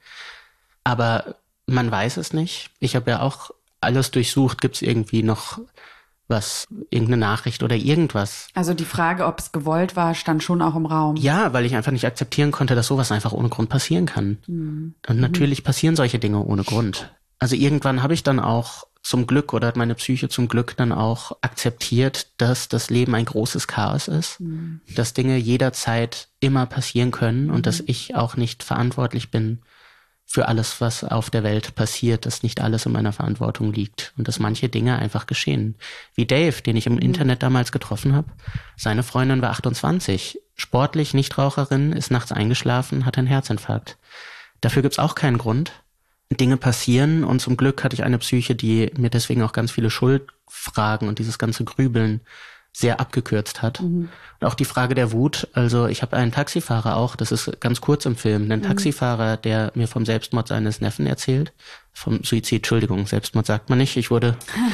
Aber man weiß es nicht. Ich habe ja auch alles durchsucht. Gibt es irgendwie noch irgendeine Nachricht oder irgendwas? Also die Frage, ob es gewollt war, stand schon auch im Raum. Ja, weil ich einfach nicht akzeptieren konnte, dass sowas einfach ohne Grund passieren kann. Und natürlich passieren solche Dinge ohne Grund. Also irgendwann habe ich dann auch zum Glück oder hat meine Psyche zum Glück dann auch akzeptiert, dass das Leben ein großes Chaos ist, dass Dinge jederzeit immer passieren können und dass ich auch nicht verantwortlich bin für alles, was auf der Welt passiert, dass nicht alles in meiner Verantwortung liegt und dass manche Dinge einfach geschehen. Wie Dave, den ich im Internet damals getroffen habe. Seine Freundin war 28, sportlich, Nichtraucherin, ist nachts eingeschlafen, hat einen Herzinfarkt. Dafür gibt's auch keinen Grund. Dinge passieren und zum Glück hatte ich eine Psyche, die mir deswegen auch ganz viele Schuldfragen und dieses ganze Grübeln sehr abgekürzt hat. Und auch die Frage der Wut, also ich habe einen Taxifahrer auch, das ist ganz kurz im Film, einen Taxifahrer, der mir vom Selbstmord seines Neffen erzählt, vom Suizid, Entschuldigung, Selbstmord sagt man nicht, ich wurde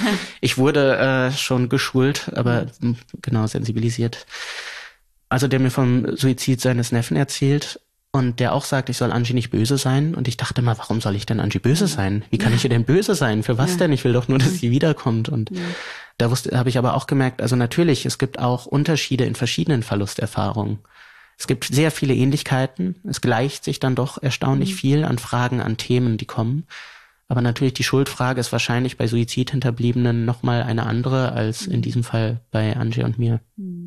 schon geschult, aber genau, sensibilisiert. Also der mir vom Suizid seines Neffen erzählt, und der auch sagt, ich soll Angie nicht böse sein. Und ich dachte mal, warum soll ich denn Angie böse sein? Wie kann ich ihr denn böse sein? Für was denn? Ich will doch nur, dass sie wiederkommt. Und da habe ich aber auch gemerkt, also natürlich, es gibt auch Unterschiede in verschiedenen Verlusterfahrungen. Es gibt sehr viele Ähnlichkeiten. Es gleicht sich dann doch erstaunlich viel an Fragen, an Themen, die kommen. Aber natürlich die Schuldfrage ist wahrscheinlich bei Suizidhinterbliebenen nochmal eine andere als in diesem Fall bei Angie und mir.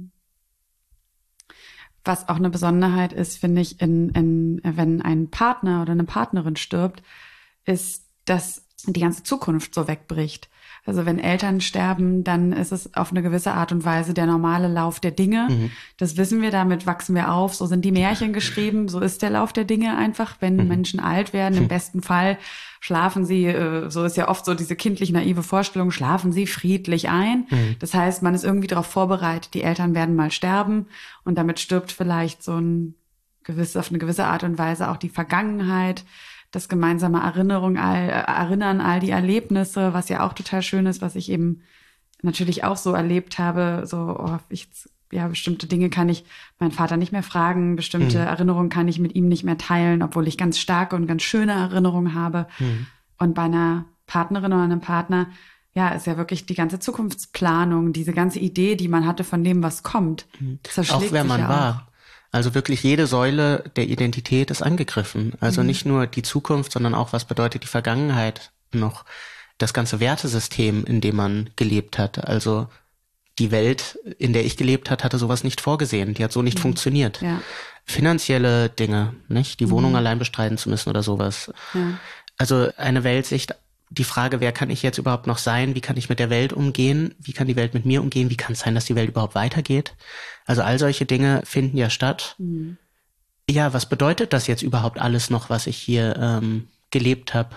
Was auch eine Besonderheit ist, finde ich, wenn ein Partner oder eine Partnerin stirbt, ist, dass die ganze Zukunft so wegbricht. Also wenn Eltern sterben, dann ist es auf eine gewisse Art und Weise der normale Lauf der Dinge. Das wissen wir, damit wachsen wir auf. So sind die Märchen geschrieben, so ist der Lauf der Dinge einfach. Wenn Menschen alt werden, im besten Fall schlafen sie, so ist ja oft so diese kindlich naive Vorstellung, schlafen sie friedlich ein. Das heißt, man ist irgendwie darauf vorbereitet, die Eltern werden mal sterben und damit stirbt vielleicht auf eine gewisse Art und Weise auch die Vergangenheit, das gemeinsame Erinnern, all die Erlebnisse, was ja auch total schön ist, was ich eben natürlich auch so erlebt habe, bestimmte Dinge kann ich meinen Vater nicht mehr fragen, bestimmte Erinnerungen kann ich mit ihm nicht mehr teilen, obwohl ich ganz starke und ganz schöne Erinnerungen habe. Und bei einer Partnerin oder einem Partner, ja, ist ja wirklich die ganze Zukunftsplanung, diese ganze Idee, die man hatte von dem, was kommt, zerschlägt auch wer sich man ja war. Also wirklich jede Säule der Identität ist angegriffen. Also nicht nur die Zukunft, sondern auch, was bedeutet die Vergangenheit noch. Das ganze Wertesystem, in dem man gelebt hat. Also die Welt, in der ich gelebt hat, hatte sowas nicht vorgesehen. Die hat so nicht funktioniert. Ja. Finanzielle Dinge, nicht? Die Wohnung allein bestreiten zu müssen oder sowas. Ja. Also eine Weltsicht, die Frage, wer kann ich jetzt überhaupt noch sein? Wie kann ich mit der Welt umgehen? Wie kann die Welt mit mir umgehen? Wie kann es sein, dass die Welt überhaupt weitergeht? Also all solche Dinge finden ja statt. Ja, was bedeutet das jetzt überhaupt alles noch, was ich hier gelebt habe?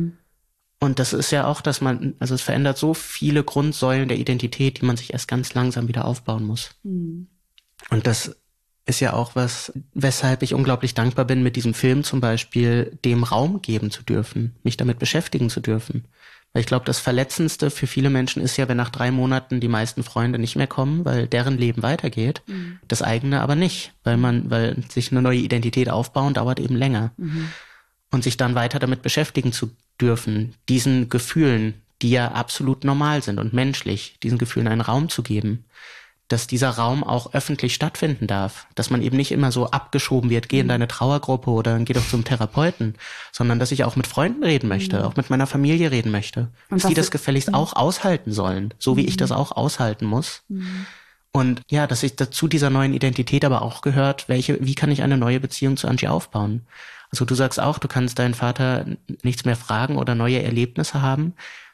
Und das ist ja auch, dass es verändert so viele Grundsäulen der Identität, die man sich erst ganz langsam wieder aufbauen muss. Und das ist ja auch was, weshalb ich unglaublich dankbar bin, mit diesem Film zum Beispiel dem Raum geben zu dürfen, mich damit beschäftigen zu dürfen. Weil ich glaube, das Verletzendste für viele Menschen ist ja, wenn nach 3 Monaten die meisten Freunde nicht mehr kommen, weil deren Leben weitergeht, das eigene aber nicht, weil sich eine neue Identität aufbauen dauert eben länger. Und sich dann weiter damit beschäftigen zu dürfen, diesen Gefühlen, die ja absolut normal sind und menschlich, diesen Gefühlen einen Raum zu geben, dass dieser Raum auch öffentlich stattfinden darf, dass man eben nicht immer so abgeschoben wird, geh in deine Trauergruppe oder dann geh doch zum Therapeuten, sondern dass ich auch mit Freunden reden möchte, auch mit meiner Familie reden möchte, dass die das gefälligst auch aushalten sollen, so wie ich das auch aushalten muss. Und ja, dass ich dazu dieser neuen Identität aber auch gehört, wie kann ich eine neue Beziehung zu Angie aufbauen? Also du sagst auch, du kannst deinen Vater nichts mehr fragen oder neue Erlebnisse haben.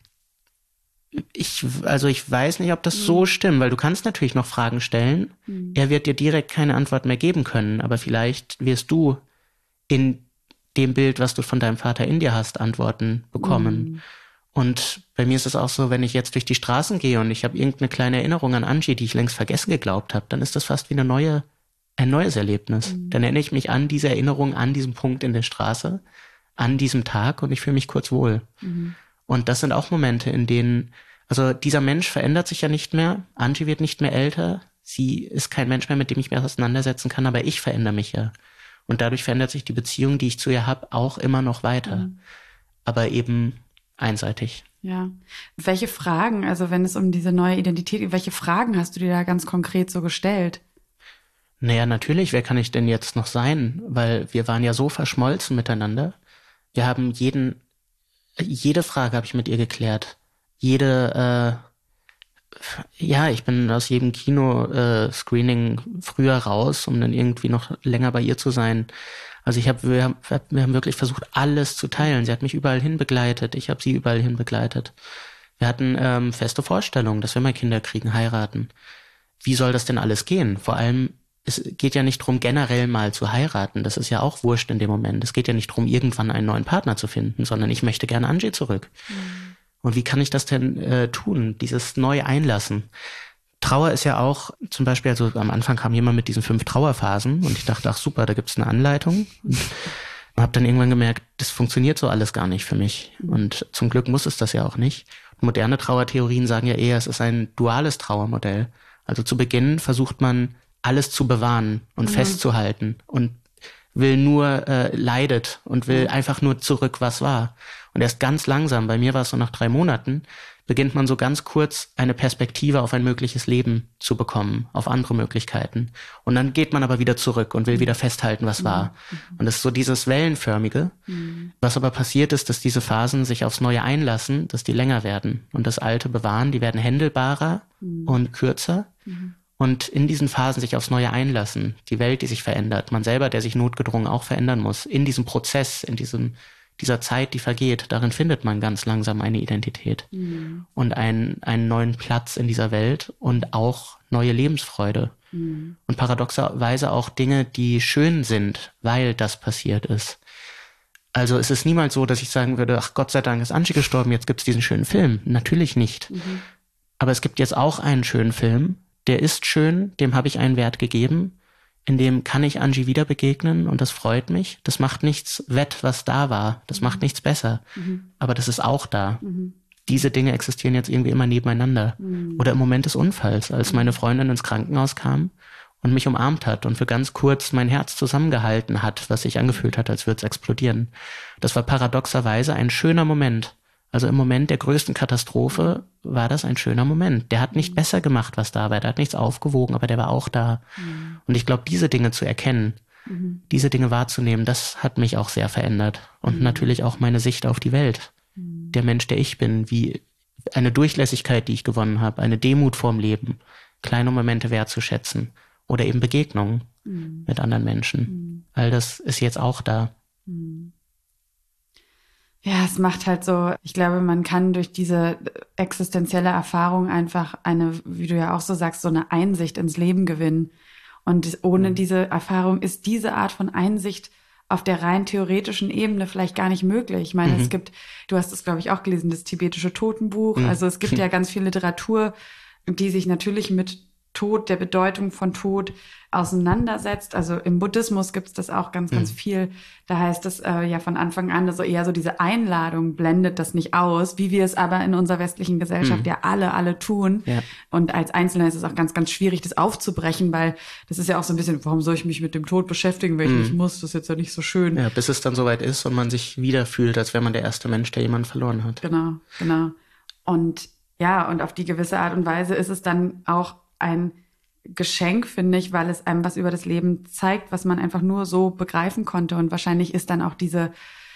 Ich weiß nicht, ob das so stimmt, weil du kannst natürlich noch Fragen stellen. Er wird dir direkt keine Antwort mehr geben können, aber vielleicht wirst du in dem Bild, was du von deinem Vater in dir hast, Antworten bekommen. Und bei mir ist es auch so, wenn ich jetzt durch die Straßen gehe und ich habe irgendeine kleine Erinnerung an Angie, die ich längst vergessen geglaubt habe, dann ist das fast wie ein neues Erlebnis. Dann erinnere ich mich an diese Erinnerung, an diesem Punkt in der Straße, an diesem Tag und ich fühle mich kurz wohl. Und das sind auch Momente, in denen, also dieser Mensch verändert sich ja nicht mehr. Angie wird nicht mehr älter. Sie ist kein Mensch mehr, mit dem ich mich auseinandersetzen kann, aber ich verändere mich ja. Und dadurch verändert sich die Beziehung, die ich zu ihr habe, auch immer noch weiter. Aber eben einseitig. Ja. Welche Fragen, also wenn es um diese neue Identität geht, welche Fragen hast du dir da ganz konkret so gestellt? Naja, natürlich, wer kann ich denn jetzt noch sein? Weil wir waren ja so verschmolzen miteinander. Wir haben jede Frage habe ich mit ihr geklärt. Ich bin aus jedem Kino-Screening früher raus, um dann irgendwie noch länger bei ihr zu sein. Also wir haben wirklich versucht, alles zu teilen. Sie hat mich überall hin begleitet, ich habe sie überall hin begleitet. Wir hatten feste Vorstellungen, dass wir mal Kinder kriegen, heiraten. Wie soll das denn alles gehen? Vor allem, es geht ja nicht drum, generell mal zu heiraten. Das ist ja auch wurscht in dem Moment. Es geht ja nicht drum, irgendwann einen neuen Partner zu finden, sondern ich möchte gerne Angie zurück. Und wie kann ich das denn tun? Dieses neu einlassen. Trauer ist ja auch, zum Beispiel, also am Anfang kam jemand mit diesen 5 Trauerphasen und ich dachte, ach super, da gibt's eine Anleitung. Und habe dann irgendwann gemerkt, das funktioniert so alles gar nicht für mich. Und zum Glück muss es das ja auch nicht. Moderne Trauertheorien sagen ja eher, es ist ein duales Trauermodell. Also zu Beginn versucht man, alles zu bewahren und festzuhalten und leidet und will einfach nur zurück, was war. Und erst ganz langsam, bei mir war es so nach 3 Monaten, beginnt man so ganz kurz eine Perspektive auf ein mögliches Leben zu bekommen, auf andere Möglichkeiten. Und dann geht man aber wieder zurück und will wieder festhalten, was war. Und das ist so dieses Wellenförmige. Was aber passiert ist, dass diese Phasen sich aufs Neue einlassen, dass die länger werden und das Alte bewahren, die werden händelbarer und kürzer. Und in diesen Phasen sich aufs Neue einlassen, die Welt, die sich verändert, man selber, der sich notgedrungen auch verändern muss, in diesem Prozess, in diesem dieser Zeit, die vergeht, darin findet man ganz langsam eine Identität und einen neuen Platz in dieser Welt und auch neue Lebensfreude. Und paradoxerweise auch Dinge, die schön sind, weil das passiert ist. Also es ist niemals so, dass ich sagen würde, ach Gott sei Dank ist Angie gestorben, jetzt gibt's diesen schönen Film. Natürlich nicht. Aber es gibt jetzt auch einen schönen Film, der ist schön, dem habe ich einen Wert gegeben, in dem kann ich Angie wieder begegnen und das freut mich. Das macht nichts wett, was da war. Das macht nichts besser. Aber das ist auch da. Diese Dinge existieren jetzt irgendwie immer nebeneinander. Oder im Moment des Unfalls, als meine Freundin ins Krankenhaus kam und mich umarmt hat und für ganz kurz mein Herz zusammengehalten hat, was sich angefühlt hat, als würde es explodieren. Das war paradoxerweise ein schöner Moment. Also im Moment der größten Katastrophe war das ein schöner Moment. Der hat nicht besser gemacht, was da war. Der hat nichts aufgewogen, aber der war auch da. Und ich glaube, diese Dinge zu erkennen, diese Dinge wahrzunehmen, das hat mich auch sehr verändert. Und natürlich auch meine Sicht auf die Welt. Der Mensch, der ich bin, wie eine Durchlässigkeit, die ich gewonnen habe, eine Demut vorm Leben, kleine Momente wertzuschätzen oder eben Begegnungen mit anderen Menschen. All das ist jetzt auch da. Ja, es macht halt so, ich glaube, man kann durch diese existenzielle Erfahrung einfach eine, wie du ja auch so sagst, so eine Einsicht ins Leben gewinnen. Und ohne diese Erfahrung ist diese Art von Einsicht auf der rein theoretischen Ebene vielleicht gar nicht möglich. Ich meine, es gibt, du hast es, glaube ich, auch gelesen, das tibetische Totenbuch. Also es gibt ja ganz viel Literatur, die sich natürlich mit Tod, der Bedeutung von Tod auseinandersetzt. Also im Buddhismus gibt es das auch ganz, ganz viel. Da heißt es ja von Anfang an, also eher so diese Einladung blendet das nicht aus, wie wir es aber in unserer westlichen Gesellschaft ja alle tun. Ja. Und als Einzelner ist es auch ganz, ganz schwierig, das aufzubrechen, weil das ist ja auch so ein bisschen, warum soll ich mich mit dem Tod beschäftigen, wenn ich nicht muss? Das ist jetzt ja nicht so schön. Ja, bis es dann soweit ist und man sich wieder fühlt, als wäre man der erste Mensch, der jemanden verloren hat. Genau. Und ja, und auf die gewisse Art und Weise ist es dann auch ein Geschenk, finde ich, weil es einem was über das Leben zeigt, was man einfach nur so begreifen konnte. Und wahrscheinlich ist dann auch diese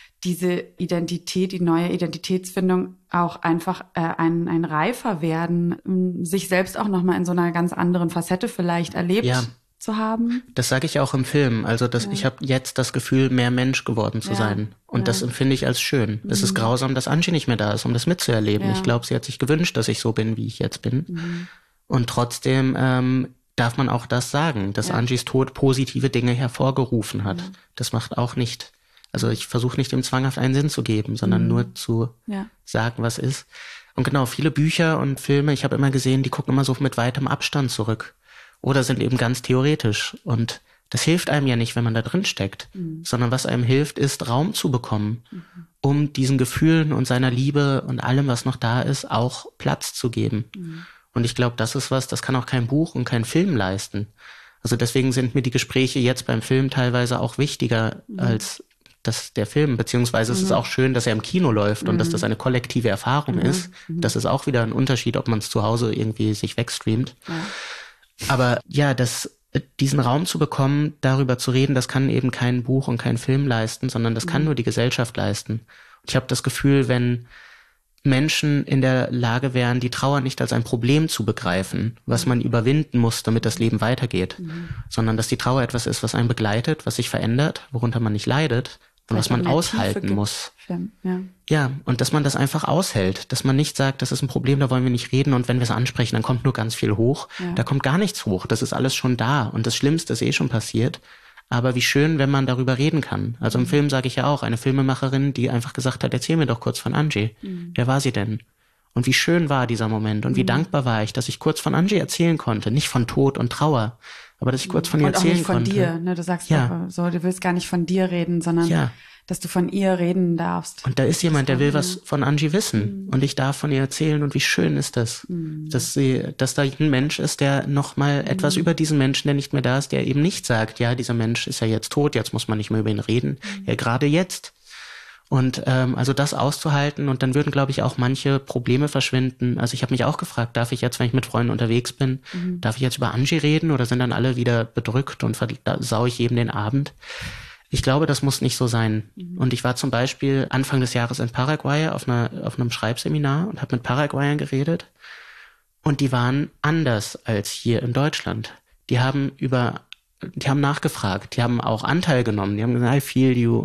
Identität, die neue Identitätsfindung auch einfach ein reifer werden, sich selbst auch nochmal in so einer ganz anderen Facette vielleicht erlebt zu haben. Das sage ich auch im Film. Also ich habe jetzt das Gefühl, mehr Mensch geworden zu sein. Und das empfinde ich als schön. Es ist grausam, dass Angie nicht mehr da ist, um das mitzuerleben. Ja. Ich glaube, sie hat sich gewünscht, dass ich so bin, wie ich jetzt bin. Und trotzdem darf man auch das sagen, dass Angies Tod positive Dinge hervorgerufen hat. Das macht auch nicht, also ich versuche nicht dem zwanghaft einen Sinn zu geben, sondern nur zu sagen, was ist. Und genau, viele Bücher und Filme, ich habe immer gesehen, die gucken immer so mit weitem Abstand zurück. Oder sind eben ganz theoretisch. Und das hilft einem ja nicht, wenn man da drin steckt, sondern was einem hilft, ist Raum zu bekommen, um diesen Gefühlen und seiner Liebe und allem, was noch da ist, auch Platz zu geben. Und ich glaube, das ist was, das kann auch kein Buch und kein Film leisten. Also deswegen sind mir die Gespräche jetzt beim Film teilweise auch wichtiger als der Film. Beziehungsweise es ist auch schön, dass er im Kino läuft und dass das eine kollektive Erfahrung ist. Das ist auch wieder ein Unterschied, ob man es zu Hause irgendwie sich wegstreamt. Aber ja, diesen Raum zu bekommen, darüber zu reden, das kann eben kein Buch und kein Film leisten, sondern das kann nur die Gesellschaft leisten. Und ich habe das Gefühl, wenn Menschen in der Lage wären, die Trauer nicht als ein Problem zu begreifen, was man überwinden muss, damit das Leben weitergeht, sondern dass die Trauer etwas ist, was einen begleitet, was sich verändert, worunter man nicht leidet und was man aushalten muss. Ja, und dass man das einfach aushält, dass man nicht sagt, das ist ein Problem, da wollen wir nicht reden und wenn wir es ansprechen, dann kommt nur ganz viel hoch. Da kommt gar nichts hoch, das ist alles schon da und das Schlimmste ist schon passiert. Aber wie schön, wenn man darüber reden kann. Also im Film sage ich ja auch, eine Filmemacherin, die einfach gesagt hat, erzähl mir doch kurz von Angie. Wer war sie denn? Und wie schön war dieser Moment und wie dankbar war ich, dass ich kurz von Angie erzählen konnte. Nicht von Tod und Trauer, aber dass ich kurz von ihr erzählen konnte. Und auch nicht von dir, ne? Du sagst so, du willst gar nicht von dir reden, sondern dass du von ihr reden darfst. Und da ist jemand, der will was von Angie wissen und ich darf von ihr erzählen und wie schön ist das, dass da ein Mensch ist, der noch mal etwas über diesen Menschen, der nicht mehr da ist, der eben nicht sagt, ja, dieser Mensch ist ja jetzt tot, jetzt muss man nicht mehr über ihn reden, ja, gerade jetzt. Und also das auszuhalten und dann würden, glaube ich, auch manche Probleme verschwinden. Also ich habe mich auch gefragt, darf ich jetzt, wenn ich mit Freunden unterwegs bin, darf ich jetzt über Angie reden oder sind dann alle wieder bedrückt und versau ich jedem den Abend? Ich glaube, das muss nicht so sein. Und ich war zum Beispiel Anfang des Jahres in Paraguay auf einem Schreibseminar und habe mit Paraguayern geredet. Und die waren anders als hier in Deutschland. Die haben nachgefragt, die haben auch Anteil genommen, die haben gesagt, I feel you und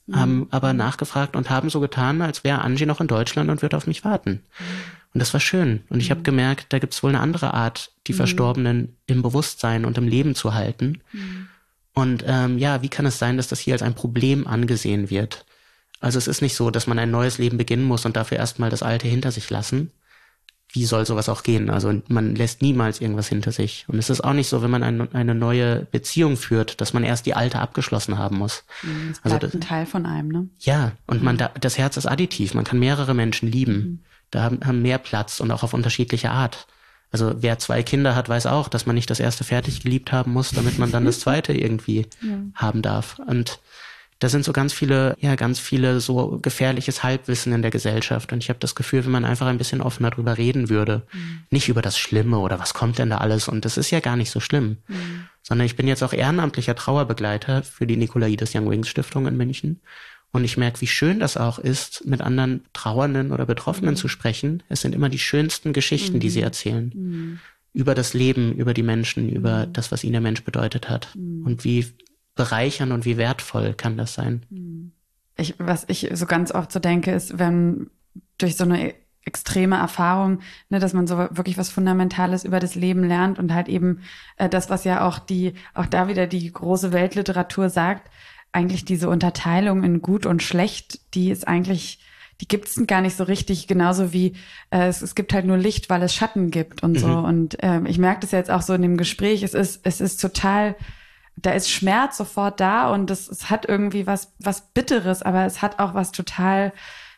haben aber nachgefragt und haben so getan, als wäre Angie noch in Deutschland und würde auf mich warten. Und das war schön. Und ich habe gemerkt, da gibt es wohl eine andere Art, die Verstorbenen im Bewusstsein und im Leben zu halten. Und wie kann es sein, dass das hier als ein Problem angesehen wird? Also es ist nicht so, dass man ein neues Leben beginnen muss und dafür erstmal das Alte hinter sich lassen. Wie soll sowas auch gehen? Also man lässt niemals irgendwas hinter sich. Und es ist auch nicht so, wenn man eine neue Beziehung führt, dass man erst die alte abgeschlossen haben muss. Das bleibt ein Teil von einem, ne? Ja, und das Herz ist additiv. Man kann mehrere Menschen lieben. Da haben mehr Platz und auch auf unterschiedliche Art. Also wer 2 Kinder hat, weiß auch, dass man nicht das erste fertig geliebt haben muss, damit man dann das zweite irgendwie haben darf. Und da sind so ganz viele so gefährliches Halbwissen in der Gesellschaft. Und ich habe das Gefühl, wenn man einfach ein bisschen offener drüber reden würde, nicht über das Schlimme oder was kommt denn da alles, und das ist ja gar nicht so schlimm, sondern ich bin jetzt auch ehrenamtlicher Trauerbegleiter für die Nikolaides Young Wings Stiftung in München. Und ich merke, wie schön das auch ist, mit anderen Trauernden oder Betroffenen zu sprechen. Es sind immer die schönsten Geschichten, die sie erzählen. Über das Leben, über die Menschen, über das, was ihnen der Mensch bedeutet hat. Und wie bereichernd und wie wertvoll kann das sein? Was ich so ganz oft so denke, ist, wenn durch so eine extreme Erfahrung, ne, dass man so wirklich was Fundamentales über das Leben lernt und halt eben das, was ja auch da wieder die große Weltliteratur sagt, eigentlich diese Unterteilung in gut und schlecht, die gibt's gar nicht so richtig, genauso wie es gibt halt nur Licht, weil es Schatten gibt und so. Und ich merke das jetzt auch so in dem Gespräch, es ist total, da ist Schmerz sofort da und es hat irgendwie was Bitteres, aber es hat auch was total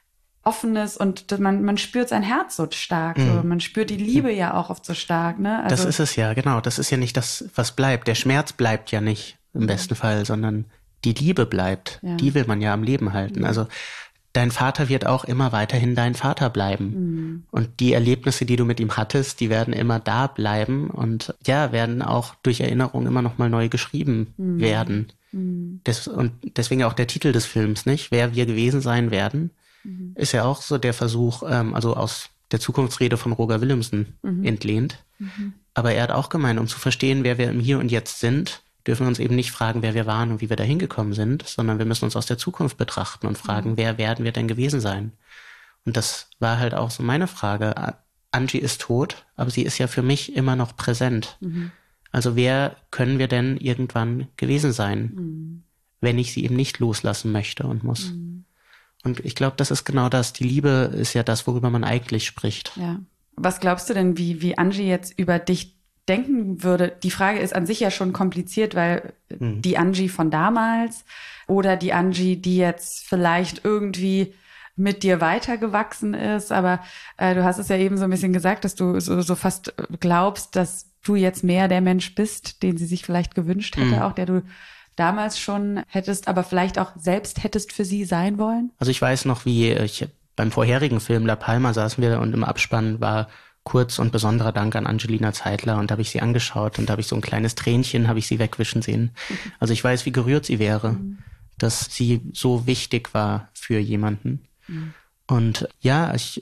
Offenes und man spürt sein Herz so stark. So. Man spürt die Liebe ja auch oft so stark. Ne? Also, das ist es ja, genau. Das ist ja nicht das, was bleibt. Der Schmerz bleibt ja nicht im besten Fall, sondern die Liebe bleibt. Ja. Die will man ja am Leben halten. Also dein Vater wird auch immer weiterhin dein Vater bleiben. Und die Erlebnisse, die du mit ihm hattest, die werden immer da bleiben und werden auch durch Erinnerung immer noch mal neu geschrieben werden. Und deswegen auch der Titel des Films, nicht? Wer wir gewesen sein werden, ist ja auch so der Versuch, also aus der Zukunftsrede von Roger Willemsen entlehnt. Aber er hat auch gemeint, um zu verstehen, wer wir im Hier und Jetzt sind, dürfen wir uns eben nicht fragen, wer wir waren und wie wir da hingekommen sind, sondern wir müssen uns aus der Zukunft betrachten und fragen, wer werden wir denn gewesen sein? Und das war halt auch so meine Frage. Angie ist tot, aber sie ist ja für mich immer noch präsent. Also wer können wir denn irgendwann gewesen sein, wenn ich sie eben nicht loslassen möchte und muss? Und ich glaube, das ist genau das. Die Liebe ist ja das, worüber man eigentlich spricht. Ja. Was glaubst du denn, wie Angie jetzt über dich denken würde? Die Frage ist an sich ja schon kompliziert, weil die Angie von damals oder die Angie, die jetzt vielleicht irgendwie mit dir weitergewachsen ist, aber du hast es ja eben so ein bisschen gesagt, dass du so fast glaubst, dass du jetzt mehr der Mensch bist, den sie sich vielleicht gewünscht hätte, auch der du damals schon hättest, aber vielleicht auch selbst hättest für sie sein wollen? Also ich weiß noch, wie beim vorherigen Film La Palma saßen wir und im Abspann war kurz und besonderer Dank an Angelina Zeitler und da habe ich sie angeschaut und da habe ich so ein kleines Tränchen, habe ich sie wegwischen sehen. Also ich weiß, wie gerührt sie wäre, dass sie so wichtig war für jemanden. Und ja, ich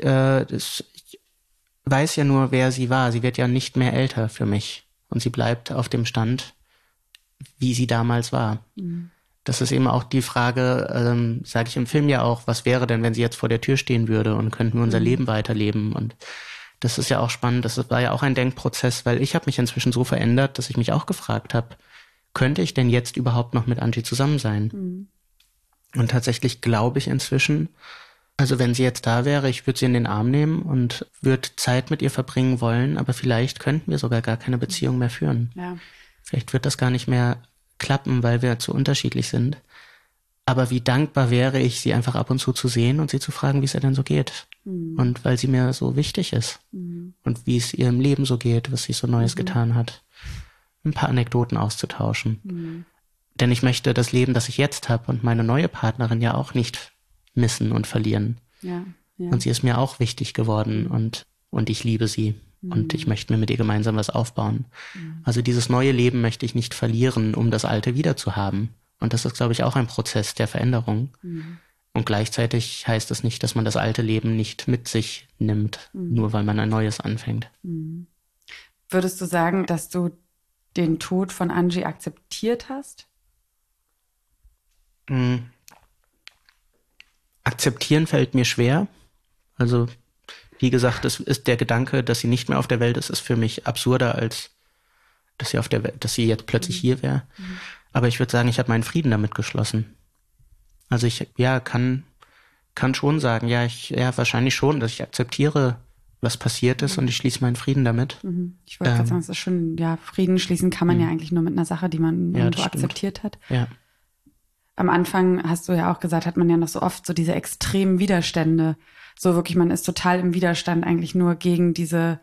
weiß ja nur, wer sie war. Sie wird ja nicht mehr älter für mich und sie bleibt auf dem Stand, wie sie damals war. Das ist eben auch die Frage, sage ich im Film ja auch, was wäre denn, wenn sie jetzt vor der Tür stehen würde und könnten wir unser Leben weiterleben? Und das ist ja auch spannend, das war ja auch ein Denkprozess, weil ich habe mich inzwischen so verändert, dass ich mich auch gefragt habe, könnte ich denn jetzt überhaupt noch mit Angie zusammen sein? Und tatsächlich glaube ich inzwischen, also wenn sie jetzt da wäre, ich würde sie in den Arm nehmen und würde Zeit mit ihr verbringen wollen, aber vielleicht könnten wir sogar gar keine Beziehung mehr führen. Ja. Vielleicht wird das gar nicht mehr klappen, weil wir zu unterschiedlich sind. Aber wie dankbar wäre ich, sie einfach ab und zu sehen und sie zu fragen, wie es ihr denn so geht. Und weil sie mir so wichtig ist. Und wie es ihr im Leben so geht, was sie so Neues getan hat. Ein paar Anekdoten auszutauschen. Denn ich möchte das Leben, das ich jetzt habe und meine neue Partnerin ja auch nicht missen und verlieren. Ja. Und sie ist mir auch wichtig geworden und ich liebe sie. Und ich möchte mir mit ihr gemeinsam was aufbauen. Also dieses neue Leben möchte ich nicht verlieren, um das alte wieder zu haben. Und das ist, glaube ich, auch ein Prozess der Veränderung. Und gleichzeitig heißt es nicht, dass man das alte Leben nicht mit sich nimmt, nur weil man ein neues anfängt. Würdest du sagen, dass du den Tod von Angie akzeptiert hast? Akzeptieren fällt mir schwer. Also, wie gesagt, es ist der Gedanke, dass sie nicht mehr auf der Welt ist für mich absurder, als dass sie dass sie jetzt plötzlich hier wäre. Aber ich würde sagen, ich habe meinen Frieden damit geschlossen. Also ich, kann schon sagen, wahrscheinlich schon, dass ich akzeptiere, was passiert ist und ich schließe meinen Frieden damit. Ich wollte gerade sagen, es ist schon, Frieden schließen kann man ja eigentlich nur mit einer Sache, die man irgendwo akzeptiert hat. Ja. Am Anfang, hast du ja auch gesagt, hat man ja noch so oft so diese extremen Widerstände. So wirklich, man ist total im Widerstand eigentlich nur gegen diesen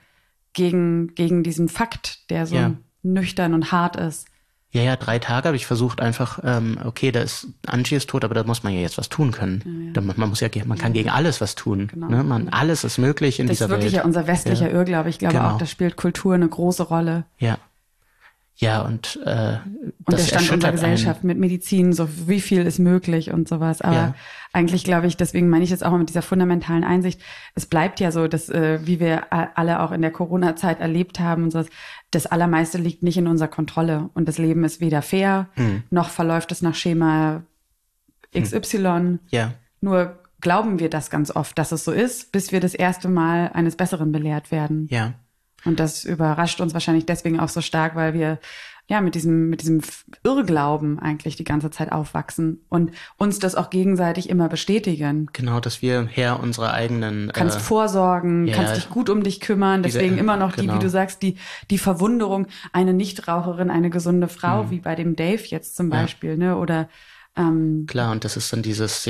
Fakt, der so nüchtern und hart ist. Ja, 3 Tage habe ich versucht einfach, Angie ist tot, aber da muss man ja jetzt was tun können. Ja. Man kann gegen alles was tun. Genau. Ne? Alles ist möglich in dieser Welt. Das ist wirklich ja unser westlicher Irrglaube. Ich glaube auch, da spielt Kultur eine große Rolle. Ja. Ja, und der Stand unserer Gesellschaft mit Medizin, so wie viel ist möglich und sowas. Aber eigentlich glaube ich, deswegen meine ich jetzt auch mit dieser fundamentalen Einsicht, es bleibt ja so, dass, wie wir alle auch in der Corona-Zeit erlebt haben und sowas, das Allermeiste liegt nicht in unserer Kontrolle. Und das Leben ist weder fair, noch verläuft es nach Schema XY. Ja. Nur glauben wir das ganz oft, dass es so ist, bis wir das erste Mal eines Besseren belehrt werden. Ja. Und das überrascht uns wahrscheinlich deswegen auch so stark, weil wir mit diesem Irrglauben eigentlich die ganze Zeit aufwachsen und uns das auch gegenseitig immer bestätigen. Genau, dass wir Herr unserer eigenen... Kannst vorsorgen, kannst dich gut um dich kümmern. Deswegen immer noch wie du sagst, die Verwunderung, eine Nichtraucherin, eine gesunde Frau, wie bei dem Dave jetzt zum Beispiel, ne? Oder klar, und das ist dann dieses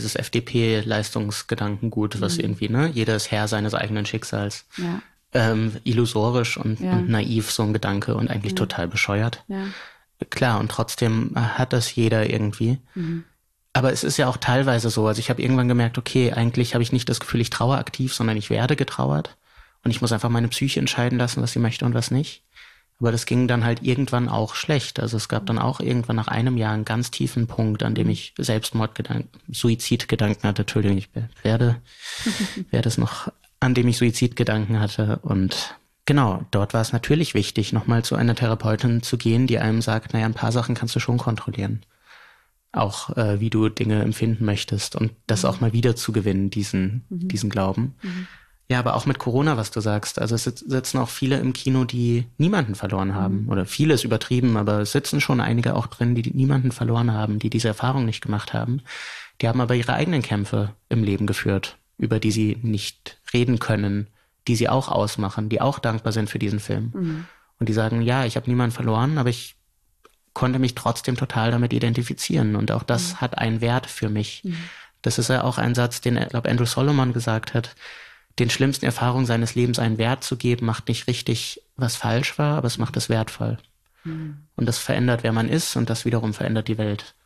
FDP-Leistungsgedankengut, was irgendwie, ne? Jeder ist Herr seines eigenen Schicksals. Ja. Illusorisch und naiv, so ein Gedanke und eigentlich total bescheuert. Ja. Klar, und trotzdem hat das jeder irgendwie. Aber es ist ja auch teilweise so, also ich habe irgendwann gemerkt, okay, eigentlich habe ich nicht das Gefühl, ich trauere aktiv, sondern ich werde getrauert und ich muss einfach meine Psyche entscheiden lassen, was sie möchte und was nicht. Aber das ging dann halt irgendwann auch schlecht. Also es gab dann auch irgendwann nach einem Jahr einen ganz tiefen Punkt, an dem ich Suizidgedanken hatte. Entschuldigung, ich werde es noch... an dem ich Suizidgedanken hatte. Und genau, dort war es natürlich wichtig, nochmal zu einer Therapeutin zu gehen, die einem sagt, ein paar Sachen kannst du schon kontrollieren. Auch wie du Dinge empfinden möchtest und das auch mal wieder zu gewinnen, diesen Glauben. Ja, aber auch mit Corona, was du sagst. Also es sitzen auch viele im Kino, die niemanden verloren haben. Oder viele ist übertrieben, aber es sitzen schon einige auch drin, die niemanden verloren haben, die diese Erfahrung nicht gemacht haben. Die haben aber ihre eigenen Kämpfe im Leben geführt, über die sie nicht reden können, die sie auch ausmachen, die auch dankbar sind für diesen Film. Und die sagen, ja, ich habe niemanden verloren, aber ich konnte mich trotzdem total damit identifizieren. Und auch das hat einen Wert für mich. Das ist ja auch ein Satz, den, ich glaube, Andrew Solomon gesagt hat, den schlimmsten Erfahrungen seines Lebens einen Wert zu geben, macht nicht richtig, was falsch war, aber es macht es wertvoll. Und das verändert, wer man ist, und das wiederum verändert die Welt.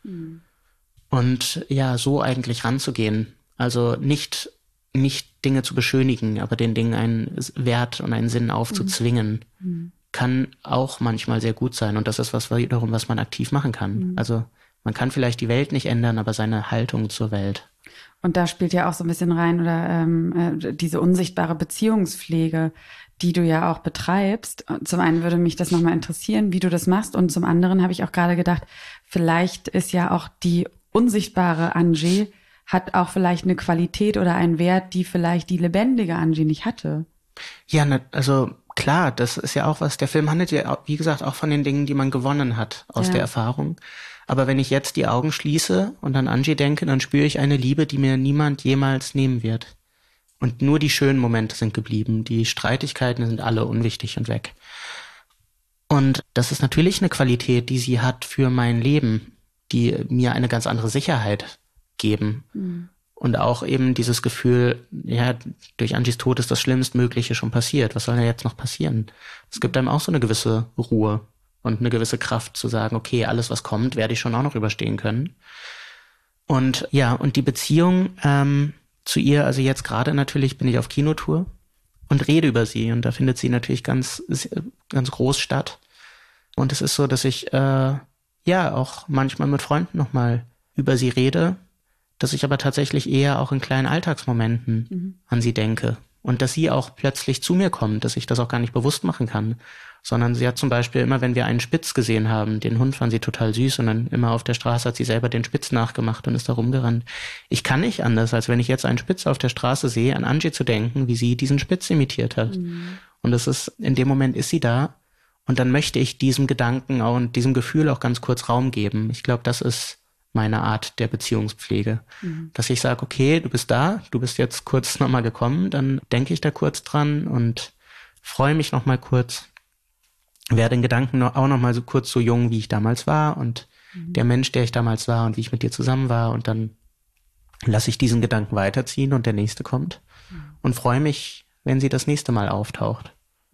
Und ja, so eigentlich ranzugehen, also nicht Dinge zu beschönigen, aber den Dingen einen Wert und einen Sinn aufzuzwingen, kann auch manchmal sehr gut sein. Und das ist was man aktiv machen kann. Also man kann vielleicht die Welt nicht ändern, aber seine Haltung zur Welt. Und da spielt ja auch so ein bisschen rein, oder diese unsichtbare Beziehungspflege, die du ja auch betreibst. Zum einen würde mich das nochmal interessieren, wie du das machst. Und zum anderen habe ich auch gerade gedacht, vielleicht ist ja auch die unsichtbare Angie hat auch vielleicht eine Qualität oder einen Wert, die vielleicht die lebendige Angie nicht hatte. Ja, also klar, das ist ja auch was, der Film handelt ja, wie gesagt, auch von den Dingen, die man gewonnen hat aus der Erfahrung. Aber wenn ich jetzt die Augen schließe und an Angie denke, dann spüre ich eine Liebe, die mir niemand jemals nehmen wird. Und nur die schönen Momente sind geblieben. Die Streitigkeiten sind alle unwichtig und weg. Und das ist natürlich eine Qualität, die sie hat für mein Leben, die mir eine ganz andere Sicherheit geben. Und auch eben dieses Gefühl, ja, durch Angies Tod ist das Schlimmstmögliche schon passiert. Was soll denn jetzt noch passieren? Es gibt einem auch so eine gewisse Ruhe und eine gewisse Kraft zu sagen, okay, alles was kommt, werde ich schon auch noch überstehen können. Und ja, und die Beziehung zu ihr, also jetzt gerade natürlich bin ich auf Kinotour und rede über sie, und da findet sie natürlich ganz groß statt. Und es ist so, dass ich auch manchmal mit Freunden nochmal über sie rede, dass ich aber tatsächlich eher auch in kleinen Alltagsmomenten an sie denke. Und dass sie auch plötzlich zu mir kommt, dass ich das auch gar nicht bewusst machen kann. Sondern sie hat zum Beispiel immer, wenn wir einen Spitz gesehen haben, den Hund fand sie total süß und dann immer auf der Straße hat sie selber den Spitz nachgemacht und ist da rumgerannt. Ich kann nicht anders, als wenn ich jetzt einen Spitz auf der Straße sehe, an Angie zu denken, wie sie diesen Spitz imitiert hat. Und das ist, in dem Moment ist sie da und dann möchte ich diesem Gedanken auch und diesem Gefühl auch ganz kurz Raum geben. Ich glaube, das ist meine Art der Beziehungspflege. Dass ich sage, okay, du bist da, du bist jetzt kurz nochmal gekommen, dann denke ich da kurz dran und freue mich nochmal kurz, werde in Gedanken auch nochmal so kurz so jung, wie ich damals war und der Mensch, der ich damals war und wie ich mit dir zusammen war und dann lasse ich diesen Gedanken weiterziehen und der nächste kommt und freue mich, wenn sie das nächste Mal auftaucht.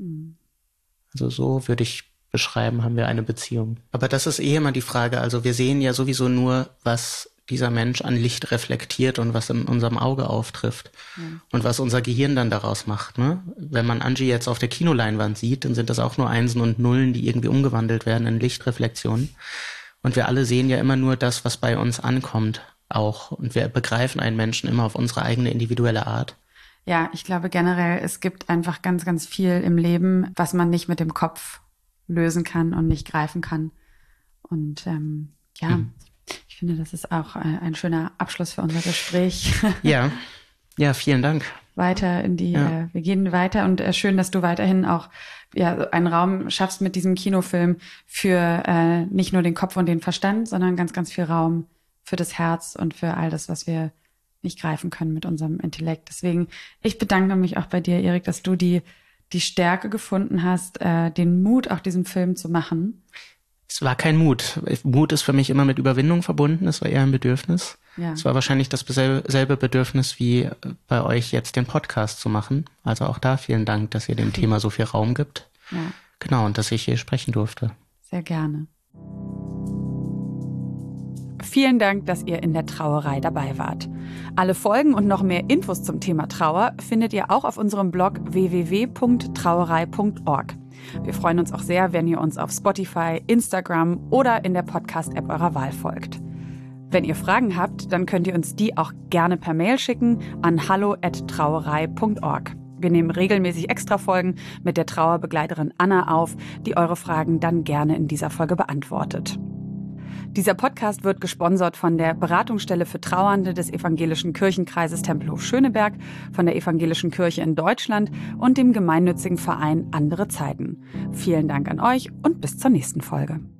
Also so würde ich beschreiben, haben wir eine Beziehung. Aber das ist immer die Frage, also wir sehen ja sowieso nur, was dieser Mensch an Licht reflektiert und was in unserem Auge auftrifft und was unser Gehirn dann daraus macht. Ne? Wenn man Angie jetzt auf der Kinoleinwand sieht, dann sind das auch nur Einsen und Nullen, die irgendwie umgewandelt werden in Lichtreflexionen. Und wir alle sehen ja immer nur das, was bei uns ankommt auch. Und wir begreifen einen Menschen immer auf unsere eigene individuelle Art. Ja, ich glaube generell, es gibt einfach ganz, ganz viel im Leben, was man nicht mit dem Kopf lösen kann und nicht greifen kann. Und ich finde, das ist auch ein schöner Abschluss für unser Gespräch. Ja, vielen Dank. Weiter in die, wir gehen weiter und schön, dass du weiterhin auch einen Raum schaffst mit diesem Kinofilm für nicht nur den Kopf und den Verstand, sondern ganz, ganz viel Raum für das Herz und für all das, was wir nicht greifen können mit unserem Intellekt. Deswegen, ich bedanke mich auch bei dir, Erik, dass du die Stärke gefunden hast, den Mut, auch diesen Film zu machen. Es war kein Mut. Mut ist für mich immer mit Überwindung verbunden. Es war eher ein Bedürfnis. Ja. Es war wahrscheinlich dasselbe Bedürfnis wie bei euch jetzt den Podcast zu machen. Also auch da vielen Dank, dass ihr dem Thema so viel Raum gibt. Ja. Genau, und dass ich hier sprechen durfte. Sehr gerne. Vielen Dank, dass ihr in der Trauerei dabei wart. Alle Folgen und noch mehr Infos zum Thema Trauer findet ihr auch auf unserem Blog www.trauerei.org. Wir freuen uns auch sehr, wenn ihr uns auf Spotify, Instagram oder in der Podcast-App eurer Wahl folgt. Wenn ihr Fragen habt, dann könnt ihr uns die auch gerne per Mail schicken an hallo@trauerei.org. Wir nehmen regelmäßig Extra-Folgen mit der Trauerbegleiterin Anna auf, die eure Fragen dann gerne in dieser Folge beantwortet. Dieser Podcast wird gesponsert von der Beratungsstelle für Trauernde des Evangelischen Kirchenkreises Tempelhof-Schöneberg, von der Evangelischen Kirche in Deutschland und dem gemeinnützigen Verein Andere Zeiten. Vielen Dank an euch und bis zur nächsten Folge.